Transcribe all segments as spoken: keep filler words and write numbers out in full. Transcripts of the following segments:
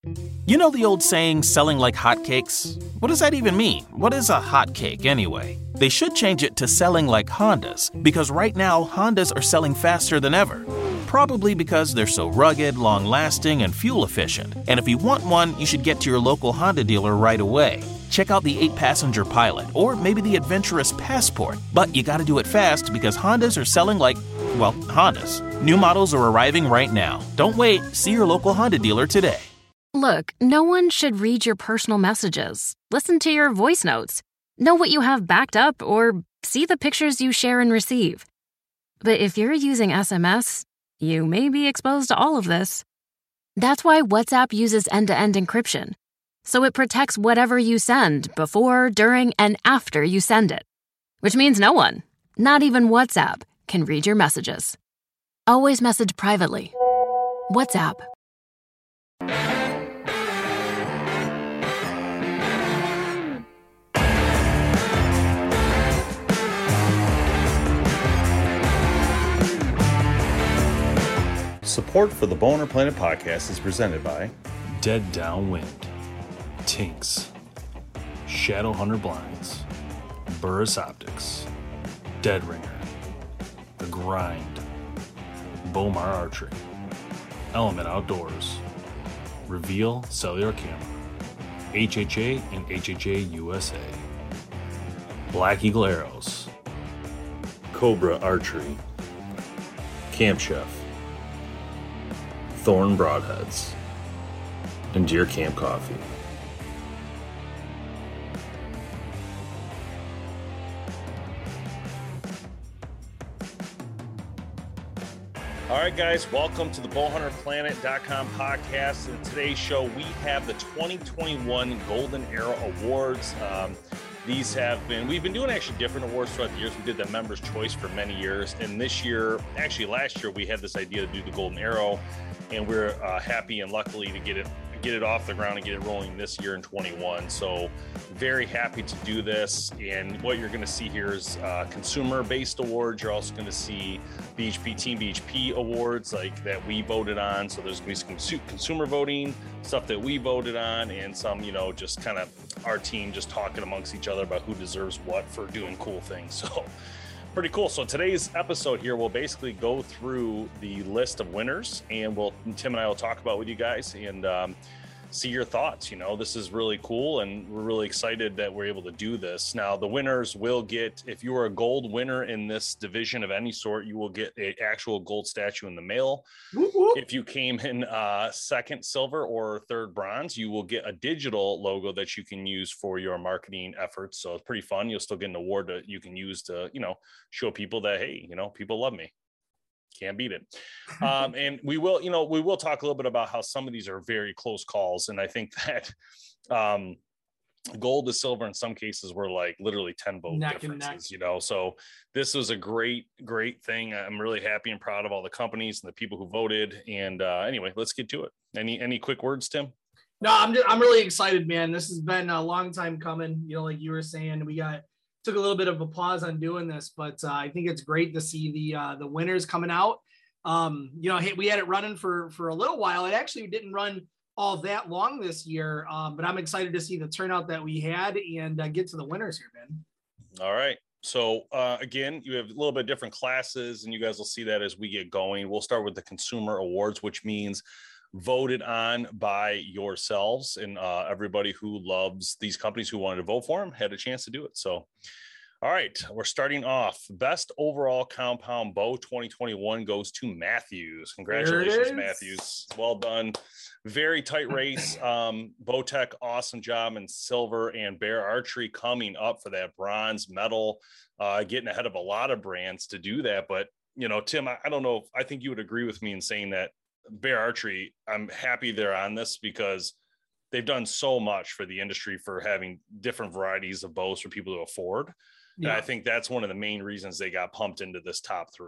You know the old saying, selling like hotcakes? What does that even mean? What is a hotcake anyway? They should change it to selling like Hondas, because right now, Hondas are selling faster than ever. Probably because they're so rugged, long-lasting, and fuel-efficient. And if you want one, you should get to your local Honda dealer right away. Check out the eight-passenger Pilot, or maybe the adventurous Passport. But you gotta do it fast because Hondas are selling like, well, Hondas. New models are arriving right now. Don't wait. See your local Honda dealer today. Look, no one should read your personal messages, listen to your voice notes, know what you have backed up, or see the pictures you share and receive. But if you're using S M S, you may be exposed to all of this. That's why WhatsApp uses end-to-end encryption, so it protects whatever you send before, during, and after you send it. Which means no one, not even WhatsApp, can read your messages. Always message privately. WhatsApp. Support for the Bowhunter Planet podcast is presented by Dead Downwind, Tinks, Shadowhunter Blinds, Burris Optics, Dead Ringer, The Grind, Bowmar Archery, Element Outdoors, Reveal Cellular Camera, H H A and H H A U S A, Black Eagle Arrows, Cobra Archery, Camp Chef, Thorn Broadheads, and Deer Camp Coffee. All right, guys, welcome to the bowhunter planet dot com podcast. In today's show, we have the twenty twenty-one Golden Arrow Awards. Um, these have been, we've been doing actually different awards throughout the years. We did the Members' Choice for many years. And this year, actually last year, we had this idea to do the Golden Arrow. And we're uh, happy and luckily to get it get it off the ground and get it rolling this year in twenty-one. So very happy to do this. And what you're going to see here is uh, consumer-based awards. You're also going to see B H P Team B H P awards like that we voted on. So there's going to be some consumer voting, stuff that we voted on, and some, you know, just kind of our team just talking amongst each other about who deserves what for doing cool things. So pretty cool. So today's episode here, we'll basically go through the list of winners, and we'll Tim and I will talk about with you guys and um, see your thoughts. You know, this is really cool, and we're really excited that we're able to do this. Now, the winners will get, if you are a gold winner in this division of any sort, you will get an actual gold statue in the mail. Whoop, whoop. If you came in uh, second silver or third bronze, you will get a digital logo that you can use for your marketing efforts. So it's pretty fun. You'll still get an award that you can use to, you know, show people that, hey, you know, people love me. Can't beat it. Um, and we will, you know, we will talk a little bit about how some of these are very close calls. And I think that um, gold to silver in some cases were like literally ten vote neck differences, you know. So this was a great, great thing. I'm really happy and proud of all the companies and the people who voted. And uh, anyway, let's get to it. Any any quick words, Tim? No, I'm just, I'm really excited, man. This has been a long time coming. You know, like you were saying, we got took a little bit of a pause on doing this, but uh, I think it's great to see the uh, the winners coming out. Um, you know, hey, we had it running for for a little while. It actually didn't run all that long this year, um, but I'm excited to see the turnout that we had and uh, get to the winners here, Ben. All right. So uh, again, you have a little bit different classes, and you guys will see that as we get going. We'll start with the Consumer Awards, which means voted on by yourselves, and uh, everybody who loves these companies who wanted to vote for them had a chance to do it. So, all right, we're starting off. Best overall compound bow twenty twenty-one goes to Mathews. Congratulations, Mathews. Well done. Very tight race. Um, Bowtech, awesome job in silver, and Bear Archery coming up for that bronze medal, uh, getting ahead of a lot of brands to do that. But, you know, Tim, I, I don't know if I think you would agree with me in saying that Bear Archery, I'm happy they're on this because they've done so much for the industry for having different varieties of bows for people to afford. Yeah. And I think that's one of the main reasons they got pumped into this top three.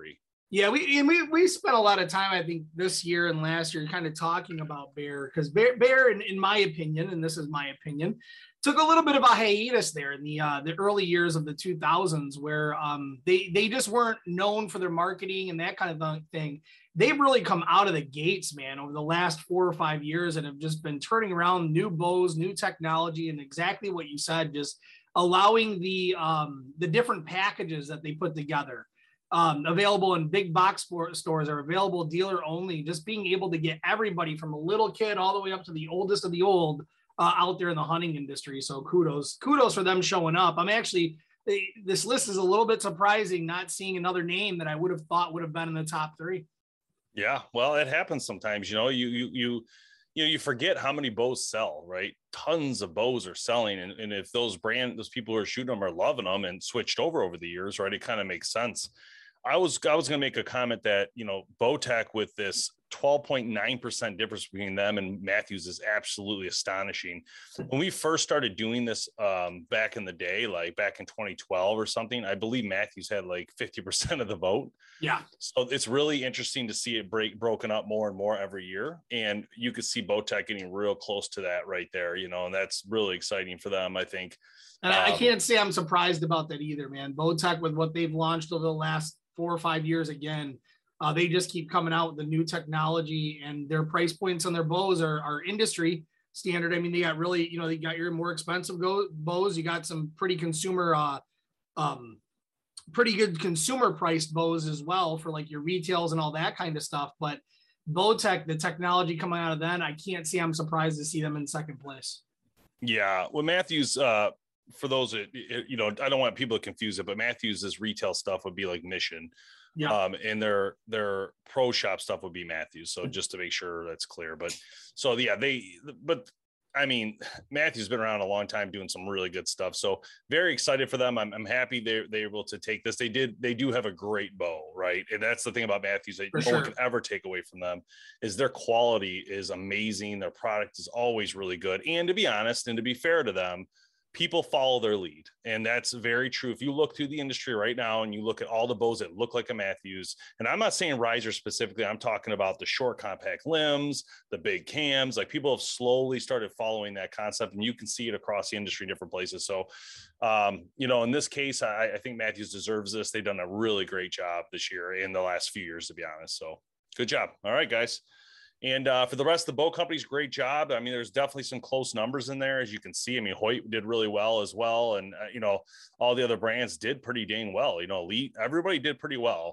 Yeah, we and we we spent a lot of time, I think, this year and last year kind of talking about Bear, because Bear, Bear in, in my opinion, and this is my opinion, took a little bit of a hiatus there in the uh, the early years of the two thousands, where um, they they just weren't known for their marketing and that kind of thing. They've really come out of the gates, man, over the last four or five years, and have just been turning around new bows, new technology, and exactly what you said, just allowing the um, the different packages that they put together. Um, available in big box stores, are available dealer only, just being able to get everybody from a little kid all the way up to the oldest of the old uh, out there in the hunting industry. So kudos, kudos for them showing up. I'm actually, this list is a little bit surprising, not seeing another name that I would have thought would have been in the top three. Yeah, well, it happens sometimes, you know, you, you, you, you know, you forget how many bows sell, right? Tons of bows are selling. And, and if those brand, those people who are shooting them are loving them and switched over over the years, right, it kind of makes sense. I was I was going to make a comment that, you know, Bowtech with this twelve point nine percent difference between them and Mathews is absolutely astonishing. When we first started doing this um, back in the day, like back in twenty twelve or something, I believe Mathews had like fifty percent of the vote. Yeah. So it's really interesting to see it break broken up more and more every year. And you could see Bowtech getting real close to that right there, you know, and that's really exciting for them, I think. And um, I can't say I'm surprised about that either, man. Bowtech, with what they've launched over the last four or five years, again, uh, they just keep coming out with the new technology, and their price points on their bows are, are industry standard. I mean, they got really, you know, they got your more expensive go- bows. You got some pretty consumer, uh, um, pretty good consumer priced bows as well for like your retails and all that kind of stuff. But Bowtech, the technology coming out of then, I can't see, I'm surprised to see them in second place. Yeah. Well, Mathews, uh, for those that, you know, I don't want people to confuse it, but Mathews's retail stuff would be like Mission. Yeah. Um, and their, their pro shop stuff would be Mathews. So just to make sure that's clear, but so yeah, they, but I mean, Mathews been around a long time doing some really good stuff. So very excited for them. I'm, I'm happy they're, they're able to take this. They did, they do have a great bow, right? And that's the thing about Mathews that For no sure. one can ever take away from them, is their quality is amazing. Their product is always really good. And to be honest, and to be fair to them, people follow their lead. And that's very true. If you look through the industry right now and you look at all the bows that look like a Mathews, and I'm not saying riser specifically, I'm talking about the short compact limbs, the big cams, like people have slowly started following that concept, and you can see it across the industry in different places. So, um, you know, in this case, I, I think Mathews deserves this. They've done a really great job this year in the last few years, to be honest. So good job. All right, guys. And uh, for the rest of the bow companies, great job. I mean, there's definitely some close numbers in there, as you can see. I mean, Hoyt did really well as well. And, uh, you know, all the other brands did pretty dang well. You know, Elite, everybody did pretty well.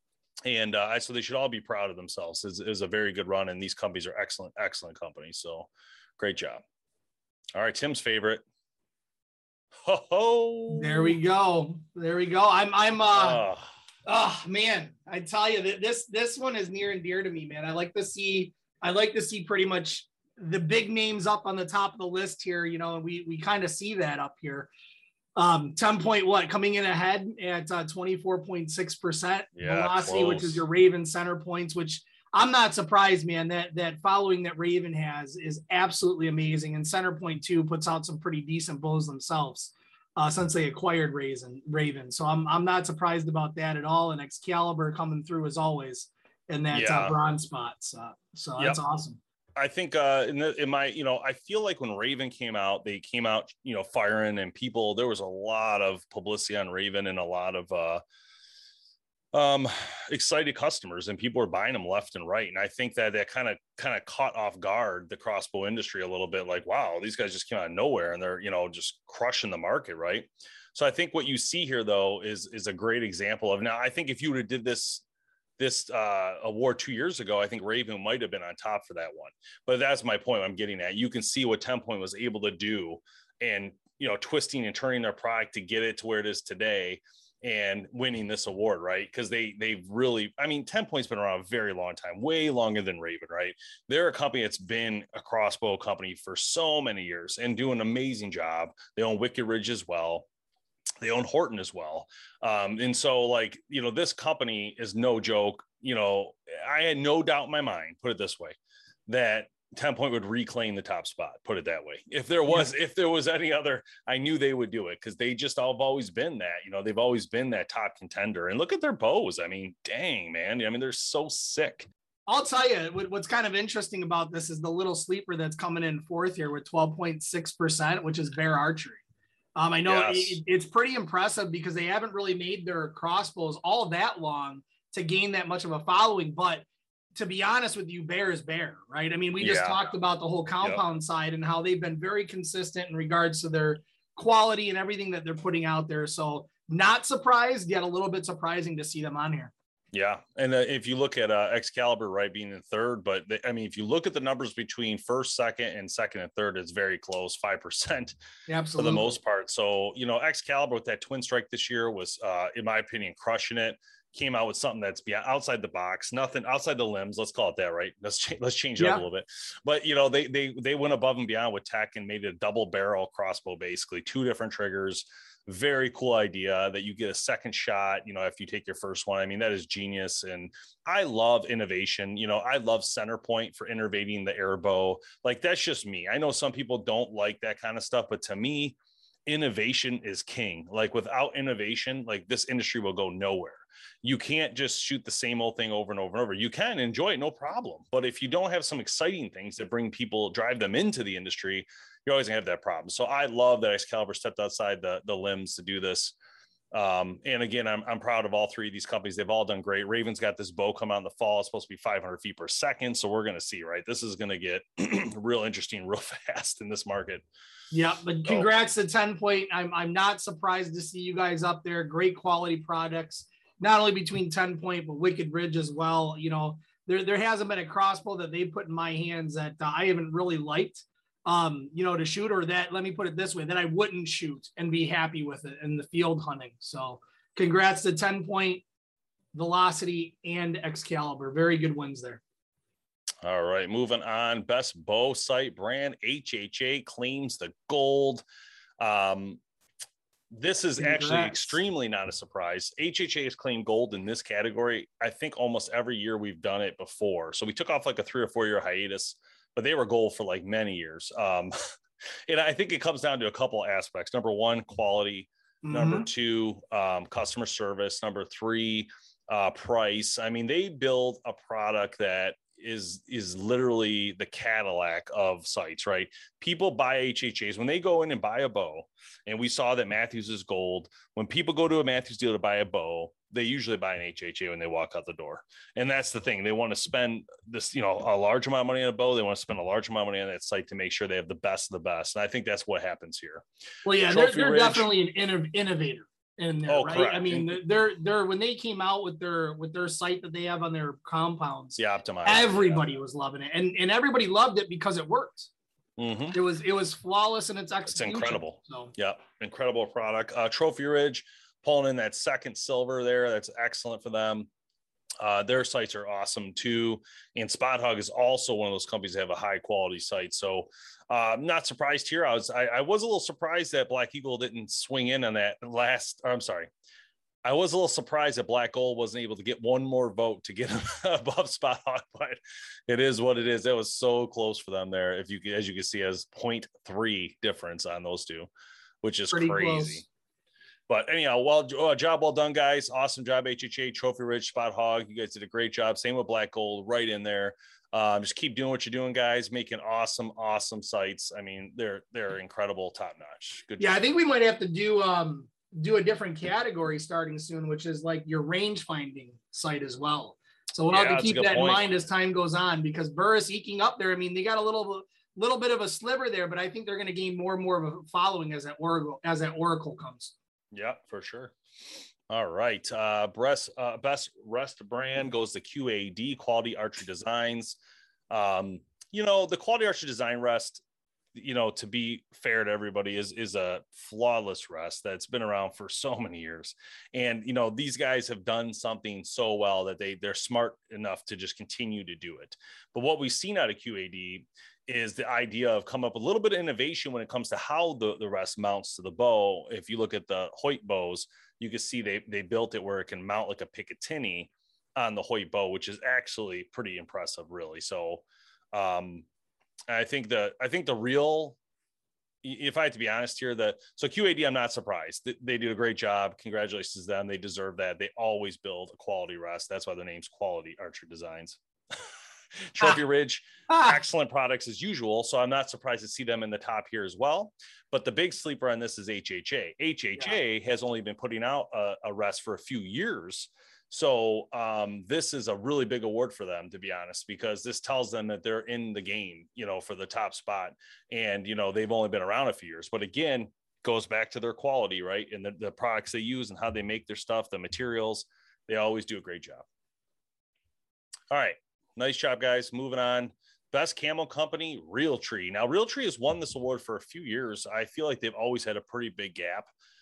And uh, so they should all be proud of themselves. It was a very good run. And these companies are excellent, excellent companies. So great job. All right, Tim's favorite. Ho, ho. There we go. There we go. I'm, I'm, uh, Uh, oh man, I tell you that this, this one is near and dear to me, man. I like to see, I like to see pretty much the big names up on the top of the list here, you know, and we, we kind of see that up here. Um, ten point what coming in ahead at uh, twenty-four point six percent Yeah, velocity, close. which is your Raven center points, which I'm not surprised, man, that, that following that Raven has is absolutely amazing. And center point two puts out some pretty decent bows themselves. Uh, since they acquired Raven, Raven. So I'm I'm not surprised about that at all. And Excalibur coming through as always in that Yeah. uh, bronze spots. Uh, so that's Yep. awesome. I think uh, in, the, in my, you know, I feel like when Raven came out, they came out, you know, firing, and people, there was a lot of publicity on Raven and a lot of uh, um, excited customers, and people were buying them left and right. And I think that that kind of kind of caught off guard the crossbow industry a little bit, like, wow, these guys just came out of nowhere and they're, you know, just crushing the market. Right. So I think what you see here, though, is, is a great example of, now, I think if you would have did this, this uh, award two years ago, I think Raven might have been on top for that one. But that's my point I'm getting at. You can see what ten point was able to do, and, you know, twisting and turning their product to get it to where it is today, and winning this award, right? Because they they've really, I mean, ten point's been around a very long time, way longer than Raven, right? They're a company that's been a crossbow company for so many years and doing an amazing job. They own Wicked Ridge as well. They own Horton as well. Um, and so, like, you know, this company is no joke. You know, I had no doubt in my mind, put it this way, that ten Point would reclaim the top spot, put it that way. If there was, yeah. if there was any other, I knew they would do it because they just all have always been that, you know, they've always been that top contender. And look at their bows. I mean, dang, man. I mean, they're so sick. I'll tell you what's kind of interesting about this is the little sleeper that's coming in fourth here with twelve point six percent, which is Bear Archery. Um, I know yes. it, it's pretty impressive because they haven't really made their crossbows all that long to gain that much of a following, but to be honest with you, Bear is Bear, right? I mean, we just yeah. talked about the whole compound yep. side and how they've been very consistent in regards to their quality and everything that they're putting out there. So not surprised, yet a little bit surprising to see them on here. Yeah. And uh, if you look at uh, Excalibur, right, being in third, but they, I mean, if you look at the numbers between first, second, and second and third, it's very close, five percent yeah, for the most part. So, you know, Excalibur with that twin strike this year was, uh, in my opinion, crushing it. Came out with something that's beyond outside the box, nothing outside the limbs. Let's call it that, right? Let's ch- let's change it yeah. up a little bit. But you know, they they they went above and beyond with tech and made it a double barrel crossbow, basically two different triggers. Very cool idea that you get a second shot. You know, if you take your first one, I mean, that is genius. And I love innovation. You know, I love Center Point for innovating the air bow. Like that's just me. I know some people don't like that kind of stuff, but to me, innovation is king. Like without innovation, like this industry will go nowhere. You can't just shoot the same old thing over and over and over. You can enjoy it, no problem. But if you don't have some exciting things that bring people, drive them into the industry, you're always gonna have that problem. So I love that Excalibur stepped outside the, the limbs to do this. Um, and again, I'm, I'm proud of all three of these companies. They've all done great. Raven's got this bow come out in the fall. It's supposed to be five hundred feet per second. So we're going to see, right? This is going to get real interesting, real fast in this market. Yeah, but congrats so. to ten Point. I'm, I'm not surprised to see you guys up there. Great quality products, not only between ten Point, but Wicked Ridge as well. You know, there, there hasn't been a crossbow that they put in my hands that uh, I haven't really liked. Um, you know, to shoot, or that, let me put it this way, that I wouldn't shoot and be happy with it in the field hunting. So congrats to ten Point, Velocity, and Excalibur. Very good wins there. All right, moving on. Best bow sight brand, H H A claims the gold. Um, this is congrats. Actually extremely not a surprise. H H A has claimed gold in this category. I think almost every year we've done it before. So we took off like a three or four year hiatus, but they were gold for like many years. Um, and I think it comes down to a couple aspects. Number one, quality. Mm-hmm. Number two, um, customer service. Number three, uh, price. I mean, they build a product that is, is literally the Cadillac of sights, right? People buy H H As when they go in and buy a bow. And we saw that Mathews is gold. When people go to a Mathews dealer to buy a bow, they usually buy an H H A when they walk out the door. And that's the thing. They want to spend this, you know, a large amount of money on a bow. They want to spend a large amount of money on that site to make sure they have the best of the best. And I think that's what happens here. Well, yeah, they're, they're definitely an inno- innovator in there, oh, right? Correct. I mean, they're, they're, when they came out with their, with their site that they have on their compounds, yeah, optimized. Everybody yeah. was loving it. And, and everybody loved it because it worked. Mm-hmm. It was, it was flawless in its execution. It's incredible. So. Yeah. Incredible product. Uh, Trophy Ridge pulling in that second silver there. That's excellent for them. Uh, their sites are awesome too. And Spot Hog is also one of those companies that have a high quality site. So uh, I'm not surprised here. I was, I, I was a little surprised that Black Eagle didn't swing in on that last, or I'm sorry. I was a little surprised that Black Gold wasn't able to get one more vote to get above Spot Hog, but it is what it is. It was so close for them there. If you, as you can see, as zero point three difference on those two, which is Pretty crazy. Close. But anyhow, well, uh, job well done, guys. Awesome job, H H A, Trophy Ridge, Spot Hog. You guys did a great job. Same with Black Gold, right in there. Um, just keep doing what you're doing, guys. Making awesome, awesome sites. I mean, they're they're incredible, top notch. Good. Yeah, job. I think we might have to do um do a different category starting soon, which is like your range finding site as well. So we'll yeah, have to keep that point. in mind as time goes on, because Burris eking up there. I mean, they got a little little bit of a sliver there, but I think they're going to gain more and more of a following as that Oracle as that Oracle comes. Yeah, for sure. All right. Uh, best, uh, best rest brand goes to Q A D, Quality Archery Designs. Um, you know, the Quality Archery Design rest, you know, to be fair to everybody, is, is a flawless rest that's been around for so many years. And, you know, these guys have done something so well that they, they're smart enough to just continue to do it. But what we've seen out of Q A D is the idea of come up with a little bit of innovation when it comes to how the, the rest mounts to the bow. If you look at the Hoyt bows, you can see they, they built it where it can mount like a Picatinny on the Hoyt bow, which is actually pretty impressive, really. So, um, I think the I think the real, if I had to be honest here, the so Q A D, I'm not surprised. They, they did a great job. Congratulations to them. They deserve that. They always build a quality rest. That's why their name's Quality Archery Designs. Trophy ah. Ridge, ah. excellent products as usual. So I'm not surprised to see them in the top here as well. But the big sleeper on this is H H A. H H A yeah. has only been putting out a, a rest for a few years. So um, this is a really big award for them, to be honest, because this tells them that they're in the game, you know, for the top spot. And, you know, they've only been around a few years. But again, goes back to their quality, right? And the, the products they use and how they make their stuff, the materials, they always do a great job. All right. Nice job, guys. Moving on. Best camo company, Realtree. Now, Realtree has won this award for a few years. I feel like they've always had a pretty big gap.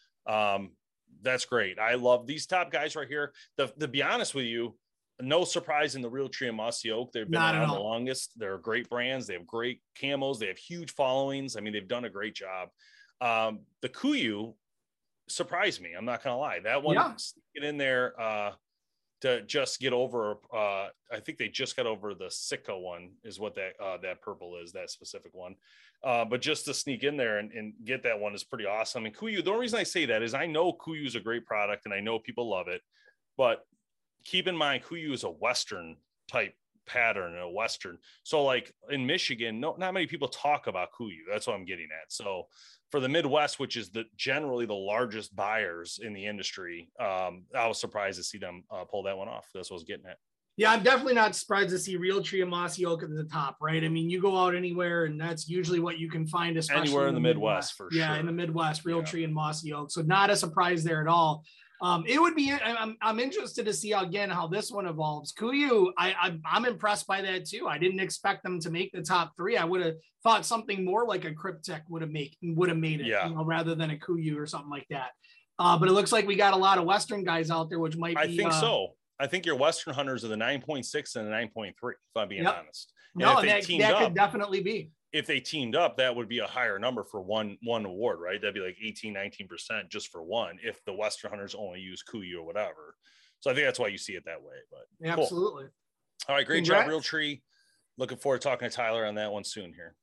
Um, that's great. I love these top guys right here. The, to be honest with you, no surprise in the Realtree and Mossy Oak. They've been Not around the longest. They're great brands. They have great camos. They have huge followings. I mean, they've done a great job. Um, the Kuiu surprised me. I'm not going to lie. That one, yeah. get in there, uh, to just get over, uh, I think they just got over the Sitka one is what that uh, that purple is, that specific one. Uh, but just to sneak in there and, and get that one is pretty awesome. And Kuiu, the only reason I say that is I know Kuiu is a great product and I know people love it. But keep in mind, Kuiu is a Western type pattern, a Western. So like in Michigan, no, not many people talk about Kuiu. That's what I'm getting at. So for the Midwest, which is the generally the largest buyers in the industry, um, I was surprised to see them uh, pull that one off. That's what I was getting at. Yeah, I'm definitely not surprised to see Realtree and Mossy Oak at the top, right? I mean, you go out anywhere, and that's usually what you can find, especially anywhere in the, in the Midwest, Midwest, for yeah, sure. Yeah, in the Midwest, Realtree yeah. and Mossy Oak. So not a surprise there at all. Um, it would be. I'm I'm interested to see again how this one evolves. Kuiu, I, I I'm impressed by that too. I didn't expect them to make the top three. I would have thought something more like a Cryptek would have made would have made it, yeah. you know, rather than a Kuiu or something like that. Uh, but it looks like we got a lot of Western guys out there, which might be. I think uh, so. I think your Western hunters are the nine point six and the nine point three, if I'm being yep. honest. And no, that, that up, could definitely be. If they teamed up, that would be a higher number for one one award, right? That'd be like eighteen, nineteen percent just for one if the Western hunters only use Kuiu or whatever. So I think that's why you see it that way. But yeah, cool. Absolutely. All right, great Congrats. job, Realtree. Looking forward to talking to Tyler on that one soon here.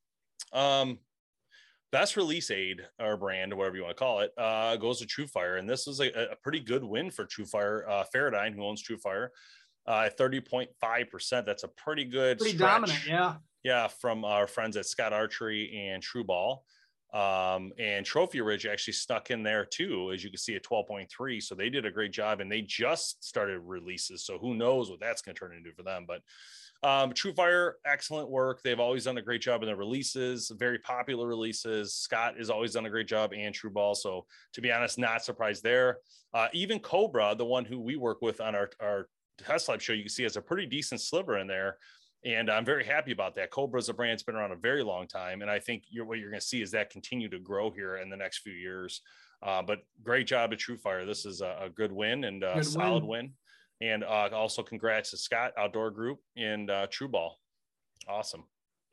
Um, Best release aid or brand or whatever you want to call it uh, goes to TrueFire. And this is a, a pretty good win for TrueFire. Uh, Faradyne, who owns TrueFire, uh, at thirty point five percent. That's a pretty good Pretty stretch. dominant, yeah. Yeah, from our friends at Scott Archery and True Ball. Um, and Trophy Ridge actually stuck in there too, as you can see at twelve point three. So they did a great job and they just started releases. So who knows what that's going to turn into for them. But Um, TrueFire, excellent work. They've always done a great job in their releases, very popular releases. Scott has always done a great job, and True Ball. So to be honest, not surprised there. Uh, even Cobra, the one who we work with on our, our Test Lab show, you can see has a pretty decent sliver in there. And I'm very happy about that. Cobra is a brand that's been around a very long time. And I think you're, what you're going to see is that continue to grow here in the next few years. Uh, but great job at TrueFire. This is a, a good win and a good solid win. win. And uh, also congrats to Scott Outdoor Group and uh, True Ball. Awesome.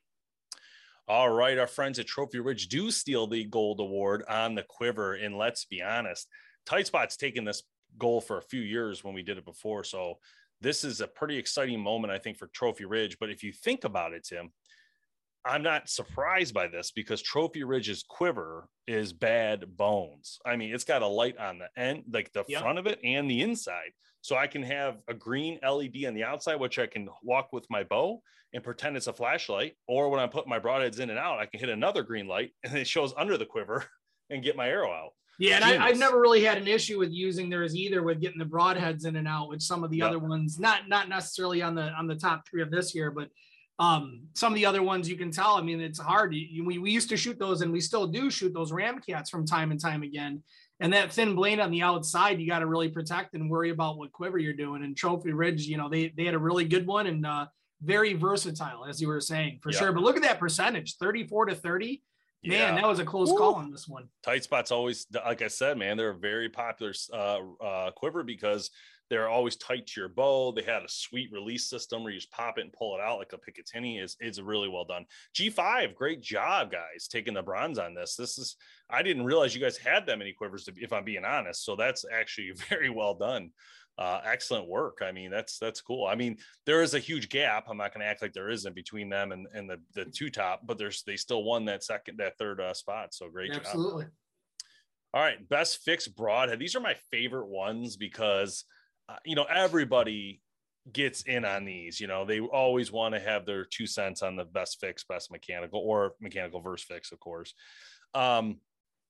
All right. Our friends at Trophy Ridge do steal the gold award on the quiver. And let's be honest, Tight Spot's taken this goal for a few years when we did it before. So this is a pretty exciting moment, I think, for Trophy Ridge. But if you think about it, Tim, I'm not surprised by this because Trophy Ridge's quiver is Bad Bones. I mean, it's got a light on the end, like the yep. front of it and the inside. So I can have a green L E D on the outside, which I can walk with my bow and pretend it's a flashlight. Or when I put my broadheads in and out, I can hit another green light and it shows under the quiver and get my arrow out. Yeah, and I, I've never really had an issue with using theirs either with getting the broadheads in and out, which some of the yep. other ones, not not necessarily on the on the top three of this year, but um, some of the other ones you can tell. I mean, it's hard. You, we, we used to shoot those and we still do shoot those Ram Cats from time and time again. And that thin blade on the outside, you got to really protect and worry about what quiver you're doing. And Trophy Ridge, you know, they, they had a really good one and uh, very versatile, as you were saying, for yep. sure. But look at that percentage, thirty-four to thirty. Man, yeah. that was a close Woo. call on this one. Tight Spot's always, like I said, man, they're a very popular uh, uh, quiver because they're always tight to your bow. They had a sweet release system where you just pop it and pull it out like a Picatinny. Is is really well done. G five, great job, guys, taking the bronze on this. This is, I didn't realize you guys had that many quivers, if I'm being honest. So that's actually very well done. uh, excellent work. I mean, that's, that's cool. I mean, there is a huge gap. I'm not going to act like there isn't between them and, and the, the two top, but there's, they still won that second, that third uh, spot. So great job. Absolutely. All right. Best fixed broadhead. These are my favorite ones because, uh, you know, everybody gets in on these. You know, they always want to have their two cents on the best fix, best mechanical, or mechanical versus fix, of course. Um,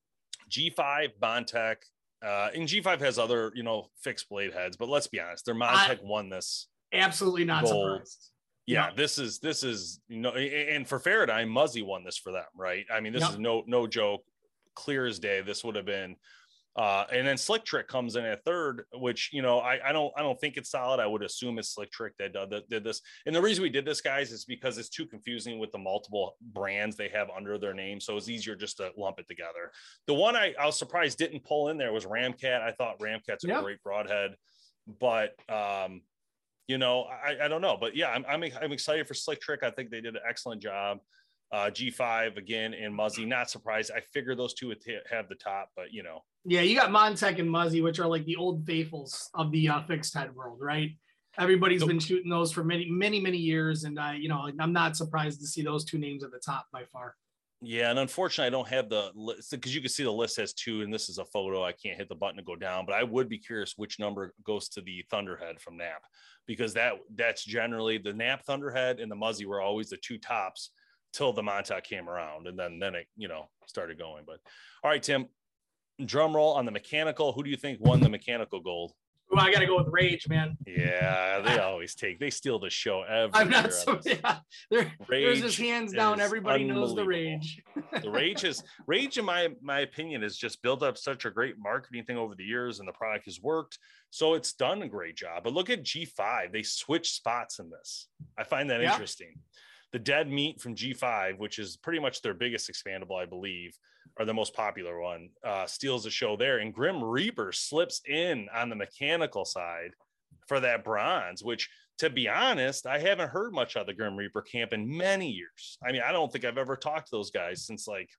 G five, Montech, uh, and G five has other, you know, fixed blade heads, but let's be honest, their Montech I, won this. Absolutely not gold. Surprised. Yeah, yep. this is, this is, you know, and for Faradyne, Muzzy won this for them, right? I mean, this yep. is no, no joke, clear as day. This would have been, uh, and then Slick Trick comes in at third, which, you know, I, I don't, I don't think it's solid. I would assume it's Slick Trick that, that did this. And the reason we did this, guys, is because it's too confusing with the multiple brands they have under their name. So it's easier just to lump it together. The one I, I was surprised didn't pull in there was Ramcat. I thought Ramcat's a yeah. great broadhead, but, um, you know, I, I don't know, but yeah, I'm, I'm, I'm excited for Slick Trick. I think they did an excellent job. Uh, G five again, and Muzzy, not surprised. I figured those two would t- have the top, but you know. Yeah, you got Montech and Muzzy, which are like the old faithfuls of the uh, fixed head world, right? Everybody's so, been shooting those for many, many, many years, and I, uh, you know, I'm not surprised to see those two names at the top by far. Yeah, and unfortunately, I don't have the list because you can see the list has two, and this is a photo. I can't hit the button to go down, but I would be curious which number goes to the Thunderhead from Nap, because that that's generally the Nap Thunderhead and the Muzzy were always the two tops till the Montech came around, and then then it, you know, started going. But all right, Tim, drum roll on the mechanical. Who do you think won the mechanical gold? Well, I got to go with Rage, man. Yeah, they always take, they steal the show every I'm year. not so, yeah. There, there's just hands down. Everybody knows the Rage. The Rage is, Rage, in my, my opinion, has just built up such a great marketing thing over the years, and the product has worked. So it's done a great job. But look at G five. They switched spots in this. I find that yeah. interesting. The Dead Meat from G five, which is pretty much their biggest expandable, I believe, or the most popular one, uh, steals the show there. And Grim Reaper slips in on the mechanical side for that bronze, which, to be honest, I haven't heard much of the Grim Reaper camp in many years. I mean, I don't think I've ever talked to those guys since like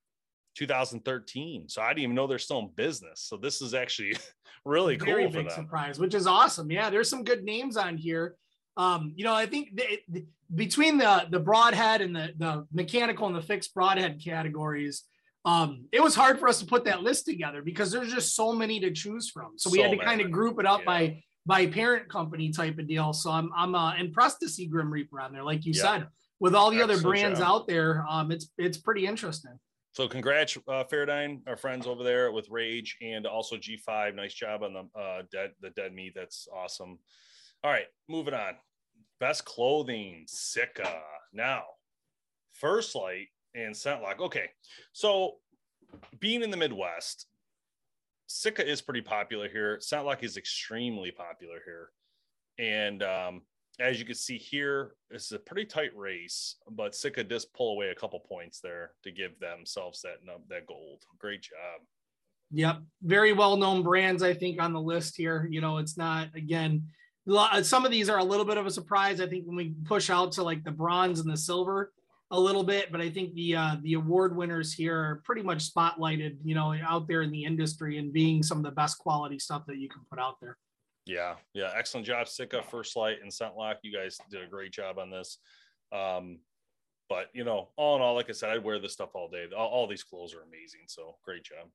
two thousand thirteen. So I didn't even know they're still in business. So this is actually really cool. Very for big them. surprise, which is awesome. Yeah, there's some good names on here. Um, you know, I think the, the, between the the broadhead and the the mechanical and the fixed broadhead categories, um, it was hard for us to put that list together because there's just so many to choose from. So we so had to kind of group it up yeah. by by parent company type of deal. So I'm I'm uh, impressed to see Grim Reaper on there, like you yeah. said, with all the Excellent other brands job. out there. Um, it's it's pretty interesting. So congrats, uh, Faradyne, our friends over there with Rage, and also G five. Nice job on the uh, dead the dead meat. That's awesome. All right, moving on. Best clothing, Sitka. Now, First Light and Scentlock. Okay, so being in the Midwest, Sitka is pretty popular here. Scentlock is extremely popular here. And um, as you can see here, it's a pretty tight race, but Sitka does pull away a couple points there to give themselves that, that gold. Great job. Yep, very well-known brands, I think, on the list here. You know, it's not, again, some of these are a little bit of a surprise. I think when we push out to like the bronze and the silver a little bit, but I think the uh, the award winners here are pretty much spotlighted, you know, out there in the industry and being some of the best quality stuff that you can put out there. Yeah, yeah, excellent job, Sitka, First Light, and Scentlock. You guys did a great job on this. Um, but you know, all in all, like I said, I'd wear this stuff all day. All, all these clothes are amazing. So great job.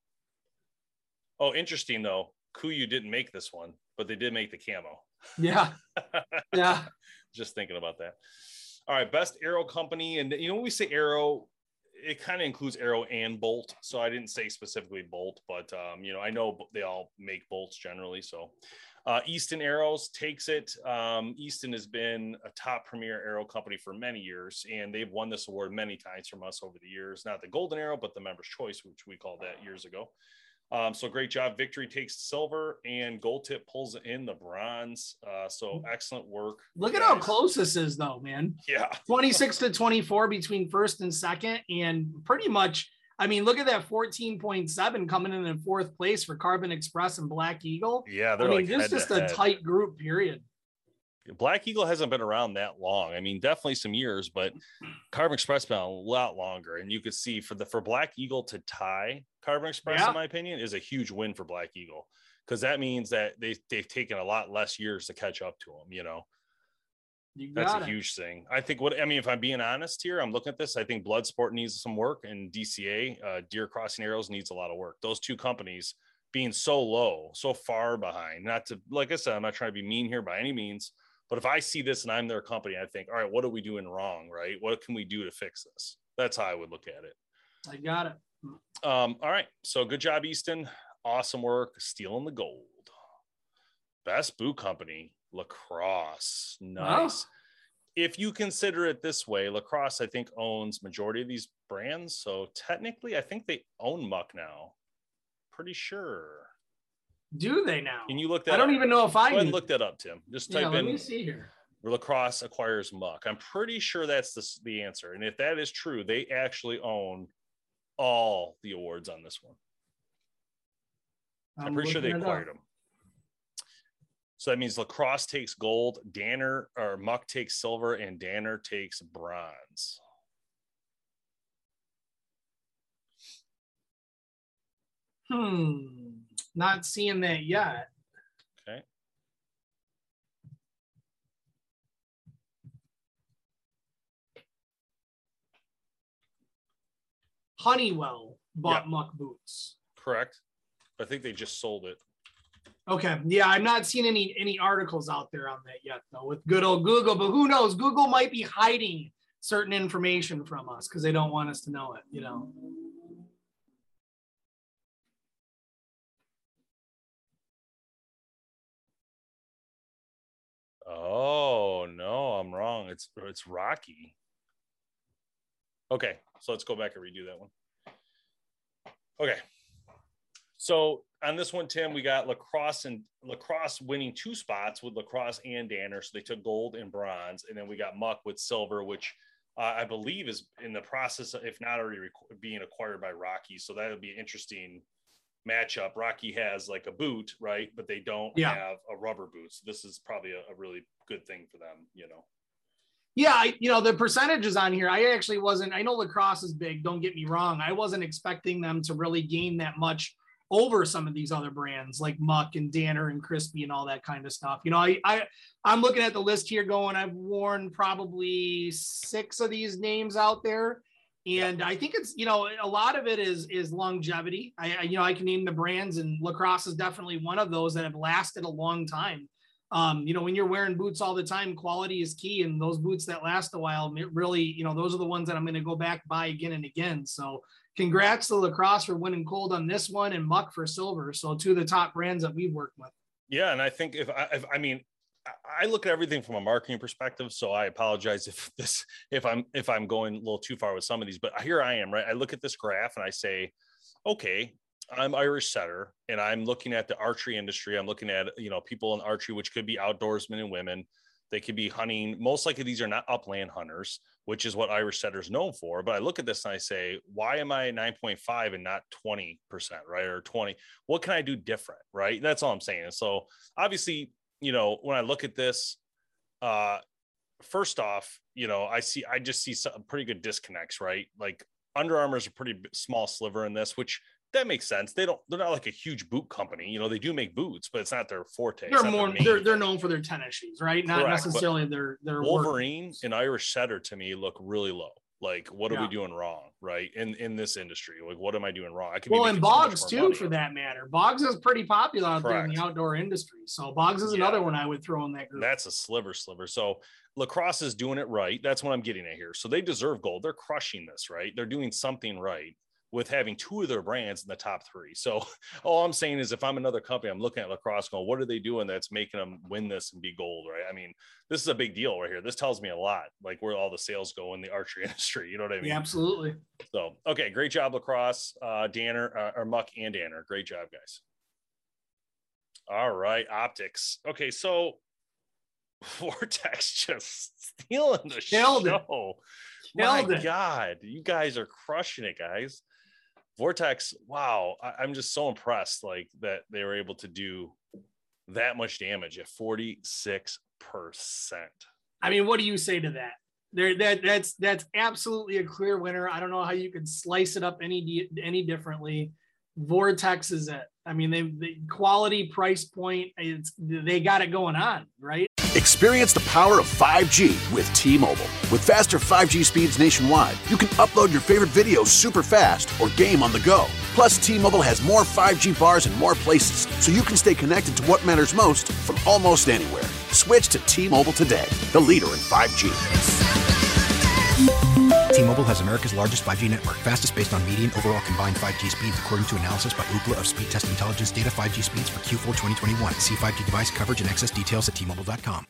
Oh, interesting though, Kuiu didn't make this one, but they did make the camo. Yeah. Yeah. Just thinking about that. All right. Best Aero company. And, you know, when we say Aero, it kind of includes Aero and Bolt. So I didn't say specifically Bolt, but, um, you know, I know they all make bolts generally. So uh, Easton Aeros takes it. Um, Easton has been a top premier aero company for many years, and they've won this award many times from us over the years. Not the Golden Arrow, but the Members' Choice, which we called that years ago. Um, so great job. Victory takes silver, and Gold Tip pulls in the bronze. Uh, so excellent work. Look at how close this is, though, man. Yeah. twenty-six to twenty-four between first and second. And pretty much, I mean, look at that fourteen point seven coming in in fourth place for Carbon Express and Black Eagle. Yeah. They're I mean, like just, just a tight group, period. Black Eagle hasn't been around that long. I mean, definitely some years, but Carbon Express been a lot longer. And you could see for the for Black Eagle to tie Carbon Express, yeah. in my opinion, is a huge win for Black Eagle, because that means that they, they've taken a lot less years to catch up to them, you know. You That's a it. huge thing. I think what I mean, if I'm being honest here, I'm looking at this. I think Bloodsport needs some work, and D C A, uh, Deer Crossing Arrows, needs a lot of work. Those two companies being so low, so far behind. Not to, like I said, I'm not trying to be mean here by any means, but if I see this and I'm their company, I think, all right, what are we doing wrong, right? What can we do to fix this? That's how I would look at it. I got it. Um, all right, so good job, Easton. Awesome work, stealing the gold. Best boot company. Lacrosse. Nice. Wow. If you consider it this way, Lacrosse, I think, owns majority of these brands. So technically, I think they own Muck now. Pretty sure. Do they now? Can you look that I don't up? even know if I Go ahead and knew. look that up, Tim. Just type yeah, let in me see here. Lacrosse acquires Muck. I'm pretty sure that's the, the answer. And if that is true, they actually own all the awards on this one. I'm, I'm pretty sure they acquired them. So that means Lacrosse takes gold, Danner or Muck takes silver, and Danner takes bronze. Hmm. Not seeing that yet. Okay. Honeywell bought Yep. Muck boots. Correct. I think they just sold it. Okay. Yeah, I'm not seeing any any articles out there on that yet, though, with good old Google. But who knows? Google might be hiding certain information from us because they don't want us to know it, you know. Oh, no, I'm wrong. It's it's Rocky. Okay, so let's go back and redo that one. Okay. So on this one, Tim, we got Lacrosse and Lacrosse winning two spots with Lacrosse and Danner. So they took gold and bronze. And then we got Muck with silver, which uh, I believe is in the process, of, if not already rec- being acquired by Rocky. So that would be an interesting matchup. Rocky has like a boot, right? But they don't yeah. have a rubber boot. So this is probably a, a really good thing for them, you know? Yeah, I, you know, the percentages on here, I actually wasn't, I know Lacrosse is big, don't get me wrong. I wasn't expecting them to really gain that much over some of these other brands like Muck and Danner and Crispy and all that kind of stuff. You know, I, I, I'm looking at the list here going, I've worn probably six of these names out there. And yep. I think it's, you know, a lot of it is, is longevity. I, I, you know, I can name the brands, and Lacrosse is definitely one of those that have lasted a long time. Um, you know, when you're wearing boots all the time, quality is key. And those boots that last a while, it really, you know, those are the ones that I'm going to go back buy again and again. So congrats to Lacrosse for winning gold on this one, and Muck for silver. So two of the top brands that we've worked with. Yeah. And I think if I, if, I mean, I look at everything from a marketing perspective. So I apologize if this, if I'm, if I'm going a little too far with some of these, but here I am, right? I look at this graph and I say, okay, I'm Irish setter, and I'm looking at the archery industry. I'm looking at, you know, people in archery, which could be outdoorsmen and women. They could be hunting. Most likely these are not upland hunters, which is what Irish setter is known for. But I look at this and I say, why am I nine point five and not twenty percent, right? Or twenty? What can I do different, right? That's all I'm saying. And so obviously, you know, when I look at this, uh, first off, you know, I see, I just see some pretty good disconnects, right? Like Under Armour is a pretty small sliver in this, which that makes sense. They don't, they're not like a huge boot company. You know, they do make boots, but it's not their forte. They're more, they're, they're known for their tennis shoes, right? Not Correct, necessarily their, their Wolverine and Irish setter to me look really low. Like, what are yeah. we doing wrong, right? In in this industry, like, what am I doing wrong? I could well, be and Boggs too, money. For that matter. Boggs is pretty popular out Correct. There in the outdoor industry. So Boggs is yeah. another one I would throw in that group. That's a sliver, sliver. So Lacrosse is doing it right. That's what I'm getting at here. So they deserve gold. They're crushing this, right? They're doing something right with having two of their brands in the top three. So all I'm saying is if I'm another company, I'm looking at Lacrosse going, what are they doing that's making them win this and be gold, right? I mean, this is a big deal right here. This tells me a lot, like where all the sales go in the archery industry. You know what I mean? Yeah, absolutely. So, okay. Great job, Lacrosse, uh, Danner, uh, or Muck and Danner. Great job, guys. All right. Optics. Okay. So Vortex just stealing the Killed show. It. My it. God, you guys are crushing it, guys. Vortex, wow, I, I'm just so impressed, like that they were able to do that much damage at forty-six percent. I mean, what do you say to that? There, that that's that's absolutely a clear winner. I don't know how you could slice it up any any differently. Vortex is it. I mean, they the quality, price point, it's they got it going on, right? Experience the power of five G with T-Mobile. With faster five G speeds nationwide, you can upload your favorite videos super fast or game on the go. Plus, T-Mobile has more five G bars in more places, so you can stay connected to what matters most from almost anywhere. Switch to T-Mobile today, the leader in five G. T-Mobile has America's largest five G network, fastest based on median overall combined five G speeds, according to analysis by Ookla of Speed Test Intelligence data. Five G speeds for Q four twenty twenty-one. See five G device coverage and access details at T Mobile dot com.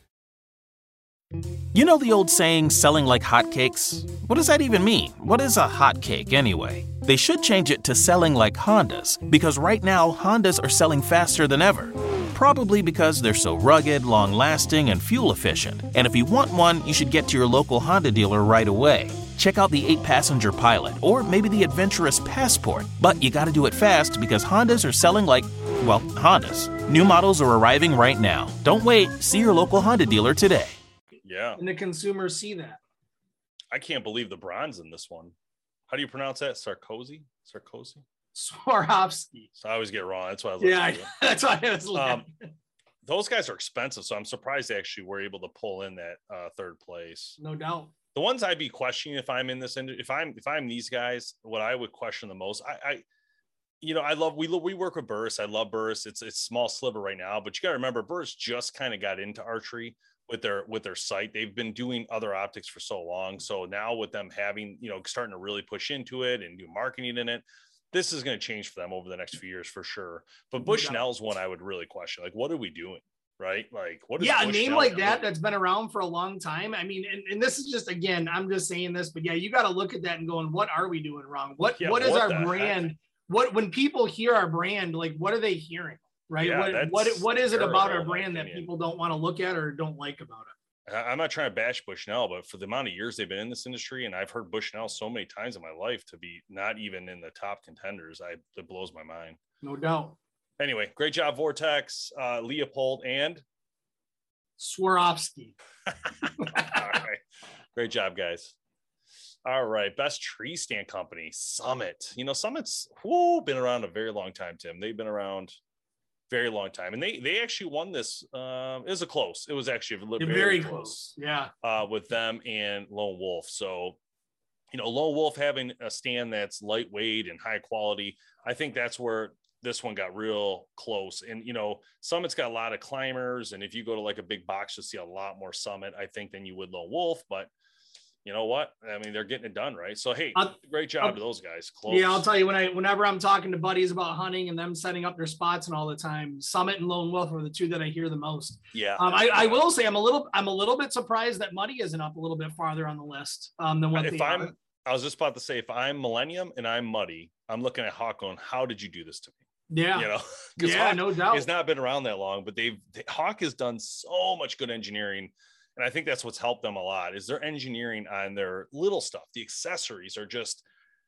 You know the old saying, selling like hotcakes? What does that even mean? What is a hotcake anyway? They should change it to selling like Hondas, because right now Hondas are selling faster than ever. Probably because they're so rugged, long-lasting, and fuel-efficient. And if you want one, you should get to your local Honda dealer right away. Check out the eight-passenger Pilot, or maybe the adventurous Passport. But you gotta do it fast, because Hondas are selling like, well, Hondas. New models are arriving right now. Don't wait. See your local Honda dealer today. Yeah. And the consumers see that. I can't believe the bronze in this one. How do you pronounce that? Sarkozy? Sarkozy? Swarovski. So I always get it wrong. That's why I was Yeah, I, that's why I was looking. Um, those guys are expensive, so I'm surprised they actually were able to pull in that uh, third place. No doubt. The ones I'd be questioning if I'm in this, if I'm if I'm these guys, what I would question the most, I, I you know, I love we we work with Burris. I love Burris. It's it's small sliver right now, but you got to remember Burris just kind of got into archery with their with their site. They've been doing other optics for so long, so now with them having, you know, starting to really push into it and do marketing in it, this is going to change for them over the next few years for sure. But Bushnell's one I would really question. Like, what are we doing? Right? Like, what is yeah, a Bushnell name like doing? that that's been around for a long time. I mean, and, and this is just, again, I'm just saying this, but yeah, you got to look at that and going, what are we doing wrong? What Yeah, what is what our the brand? heck? What when people hear our brand, like what are they hearing? Right? Yeah, what that's what what is it terrible, about our in my brand that opinion. people don't want to look at or don't like about it? I- I'm not trying to bash Bushnell, but for the amount of years they've been in this industry, and I've heard Bushnell so many times in my life to be not even in the top contenders, I it blows my mind. No doubt. Anyway, great job, Vortex, uh, Leopold, and Swarovski. all right, great job, guys. All right, best tree stand company, Summit. You know, Summit's whoo, been around a very long time, Tim. They've been around very long time, and they they actually won this. Um, it was a close. It was actually a Very, very, close. close. Yeah. Uh, with them and Lone Wolf. So, you know, Lone Wolf having a stand that's lightweight and high quality, I think that's where this one got real close. And, you know, Summit's got a lot of climbers, and if you go to like a big box, you'll see a lot more Summit, I think, than you would Lone Wolf. But you know what? I mean, they're getting it done, right? So, hey, I'll- great job I'll- to those guys. Close. Yeah, I'll tell you when I whenever I'm talking to buddies about hunting and them setting up their spots and all the time, Summit and Lone Wolf are the two that I hear the most. Yeah. Um, I, I will say I'm a little I'm a little bit surprised that Muddy isn't up a little bit farther on the list um, than what if they I'm, are. I was just about to say, if I'm Millennium and I'm Muddy, I'm looking at Hawk going, how did you do this to me? Yeah, You know, because yeah, Hawk no doubt. has not been around that long, but they've they, Hawk has done so much good engineering, and I think that's what's helped them a lot. Is their engineering on their little stuff. The accessories are just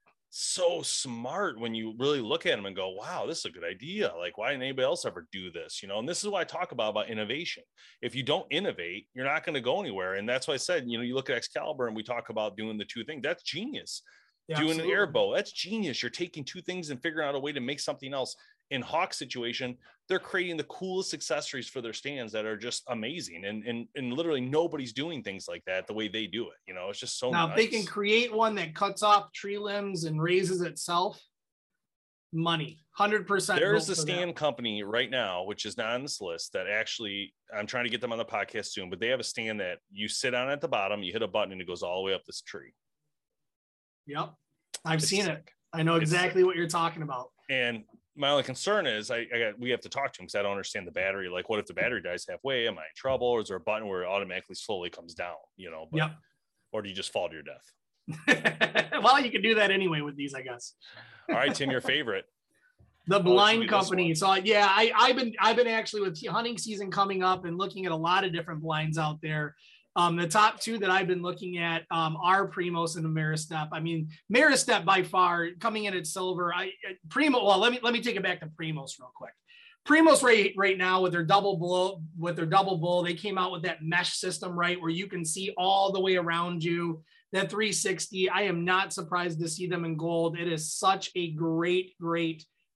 so smart when you really look at them and go, wow, this is a good idea. Like, why didn't anybody else ever do this? You know, and this is what I talk about about innovation. If you don't innovate, you're not going to go anywhere. And that's why I said, you know, you look at Excalibur and we talk about doing the two things. That's genius. Yeah, Doing absolutely. an air bow, that's genius. You're taking two things and figuring out a way to make something else. In Hawk's situation, they're creating the coolest accessories for their stands that are just amazing. And and, and literally nobody's doing things like that the way they do it. You know, it's just so Now, nice. if they can create one that cuts off tree limbs and raises itself, money, one hundred percent. There is vote a for stand that. company right now, which is not on this list, that actually, I'm trying to get them on the podcast soon, but they have a stand that you sit on at the bottom, you hit a button, and it goes all the way up this tree. Yep, I've It's seen it. sick. I know It's exactly sick. what you're talking about. And my only concern is I, I got, we have to talk to them because I don't understand the battery. Like, what if the battery dies halfway? Am I in trouble? Or is there a button where it automatically slowly comes down, you know? But, Yep. Or do you just fall to your death? Well, you can do that anyway with these, I guess. All right, Tim, your favorite. The Oh, it should be blind this company. one. So yeah, I, I've been I've been actually with hunting season coming up and looking at a lot of different blinds out there. Um, the top two that I've been looking at um, are Primos and Ameristep. I mean, Ameristep by far coming in at silver. I Primo. Well, let me let me take it back to Primos real quick. Primos right right now with their double bull with their double bull, they came out with that mesh system, right, where you can see all the way around you. That three sixty. I am not surprised to see them in gold. It is such a great, great